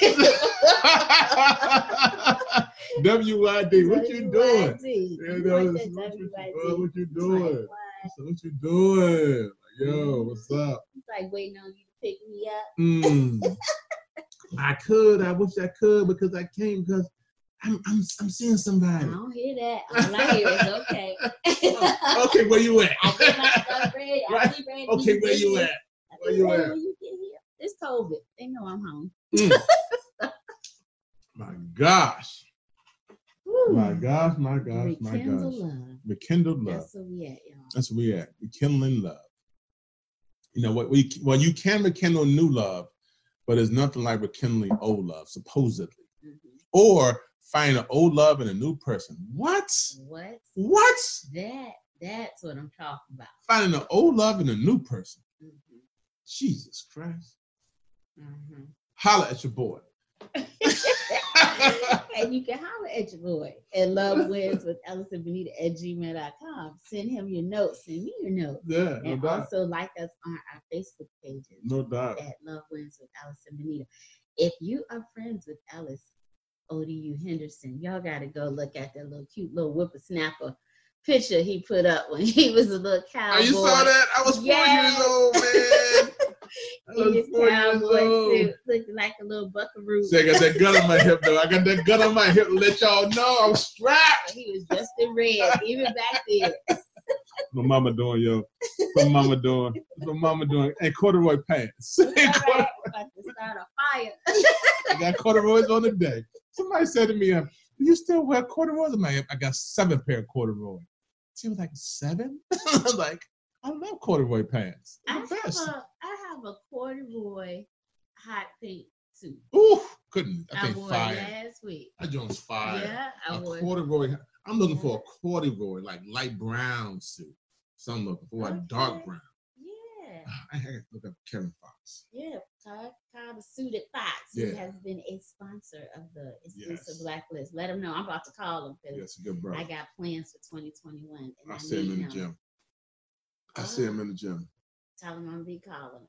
[SPEAKER 2] WYD, what you doing?
[SPEAKER 1] WYD.
[SPEAKER 2] Yeah,
[SPEAKER 1] You
[SPEAKER 2] no,
[SPEAKER 1] want
[SPEAKER 2] it's-
[SPEAKER 1] that WYD.
[SPEAKER 2] what you
[SPEAKER 1] It's
[SPEAKER 2] doing?
[SPEAKER 1] like, what?
[SPEAKER 2] So what you doing? Like, yo, what's up?
[SPEAKER 1] It's like waiting on you to pick me up.
[SPEAKER 2] I wish I could because I can't because I'm seeing
[SPEAKER 1] I
[SPEAKER 2] somebody.
[SPEAKER 1] don't hear that. All I hear is okay.
[SPEAKER 2] Okay, where you at?
[SPEAKER 1] I get my stuff ready. I
[SPEAKER 2] Right.
[SPEAKER 1] be ready.
[SPEAKER 2] Okay, where you at?
[SPEAKER 1] I
[SPEAKER 2] Where
[SPEAKER 1] be
[SPEAKER 2] you
[SPEAKER 1] ready
[SPEAKER 2] at?
[SPEAKER 1] when you get here. It's COVID. They know I'm home.
[SPEAKER 2] My gosh.
[SPEAKER 1] Woo.
[SPEAKER 2] My gosh.
[SPEAKER 1] Rekindle love.
[SPEAKER 2] Rekindled love.
[SPEAKER 1] That's where we at, y'all.
[SPEAKER 2] That's where we at. Rekindling love. You know what? You can rekindle new love, but there's nothing like rekindling old love, supposedly.
[SPEAKER 1] Mm-hmm.
[SPEAKER 2] Or find an old love in a new person. What?
[SPEAKER 1] What? That's what I'm talking about.
[SPEAKER 2] Finding an old love in a new person.
[SPEAKER 1] Mm-hmm.
[SPEAKER 2] Jesus Christ.
[SPEAKER 1] Mm-hmm.
[SPEAKER 2] Holla at your boy.
[SPEAKER 1] And you can holler at your boy at Love Wins with Ellis and Benita at gmail.com. Send him your notes. Send me your notes.
[SPEAKER 2] Yeah, no
[SPEAKER 1] And
[SPEAKER 2] doubt.
[SPEAKER 1] also like us on our Facebook pages.
[SPEAKER 2] No doubt.
[SPEAKER 1] At Love Wins with Ellis and Benita. If you are friends with Ellis ODU Henderson, y'all got to go look at that little cute little whippersnapper picture he put up when he was a little cowboy.
[SPEAKER 2] Oh, you saw that? I was 4 years old, man.
[SPEAKER 1] In his cowboy suit, looking like a little buckaroo.
[SPEAKER 2] See, I got that gun on my hip, though. I got that gun on my hip to let y'all know I'm strapped.
[SPEAKER 1] He was just in red, even back then.
[SPEAKER 2] My mama doing, yo. My mama doing. And corduroy pants.
[SPEAKER 1] All right, about to start a fire.
[SPEAKER 2] I got corduroys on the day. Somebody said to me, do you still wear corduroys? I'm like, I got 7 pair of corduroy. She was like, 7? I'm like, I love corduroy pants.
[SPEAKER 1] I
[SPEAKER 2] They're the best.
[SPEAKER 1] have a corduroy hot pink suit.
[SPEAKER 2] Ooh, couldn't. I
[SPEAKER 1] I
[SPEAKER 2] think
[SPEAKER 1] wore
[SPEAKER 2] fire.
[SPEAKER 1] it last week.
[SPEAKER 2] That joint's fire.
[SPEAKER 1] Yeah, I
[SPEAKER 2] A
[SPEAKER 1] wore it.
[SPEAKER 2] corduroy. I'm looking for a corduroy, like light brown suit. So I'm looking for a dark brown.
[SPEAKER 1] Yeah.
[SPEAKER 2] I had to look up Kevin Fox.
[SPEAKER 1] Yeah, called the Suited Fox,
[SPEAKER 2] Yeah.
[SPEAKER 1] who has been a sponsor of the exclusive
[SPEAKER 2] Yes.
[SPEAKER 1] Blacklist. Let him know. I'm about to call him because
[SPEAKER 2] Yes, a good brother.
[SPEAKER 1] I got plans for 2021. And
[SPEAKER 2] I see him in the
[SPEAKER 1] need
[SPEAKER 2] gym. I see him in the gym.
[SPEAKER 1] Tell him I'm gonna be calling.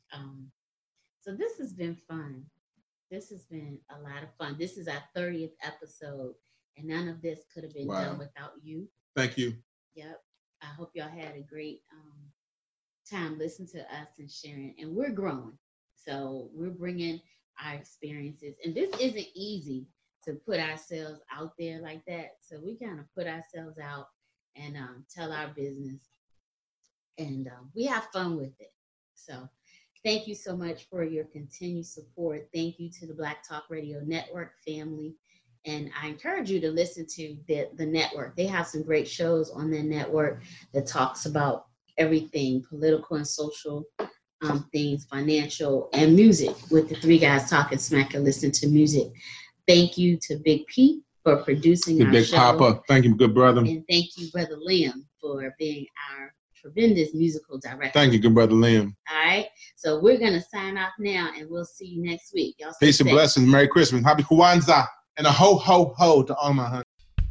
[SPEAKER 1] So this has been fun. This has been a lot of fun. This is our 30th episode, and none of this could have been done without you.
[SPEAKER 2] Thank you.
[SPEAKER 1] Yep. I hope y'all had a great time listening to us and sharing. And we're growing. So we're bringing our experiences. And this isn't easy to put ourselves out there like that. So we kind of put ourselves out and tell our business. And we have fun with it. So thank you so much for your continued support. Thank you to the Black Talk Radio Network family. And I encourage you to listen to the network. They have some great shows on their network that talks about everything, political and social things, financial, and music with the 3 guys talking smack and listen to music. Thank you to Big P for producing our
[SPEAKER 2] Big
[SPEAKER 1] show.
[SPEAKER 2] Papa. Thank you, good brother.
[SPEAKER 1] And thank you, Brother Liam, for being our tremendous musical director.
[SPEAKER 2] Thank you, good brother Liam.
[SPEAKER 1] All right. So we're going to sign off now, and we'll see you next week. Y'all stay
[SPEAKER 2] Peace and
[SPEAKER 1] safe.
[SPEAKER 2] blessings. Merry Christmas. Happy Kwanzaa. And a ho, ho, ho to all my honey.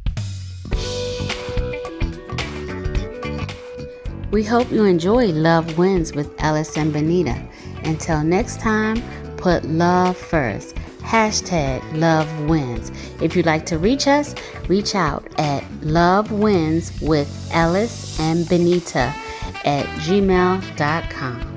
[SPEAKER 4] We hope you enjoy Love Wins with Ellis and Benita. Until next time, put love first. #Love Wins. If you'd like to reach us, reach out at Love Wins with Ellis and Benita at gmail.com.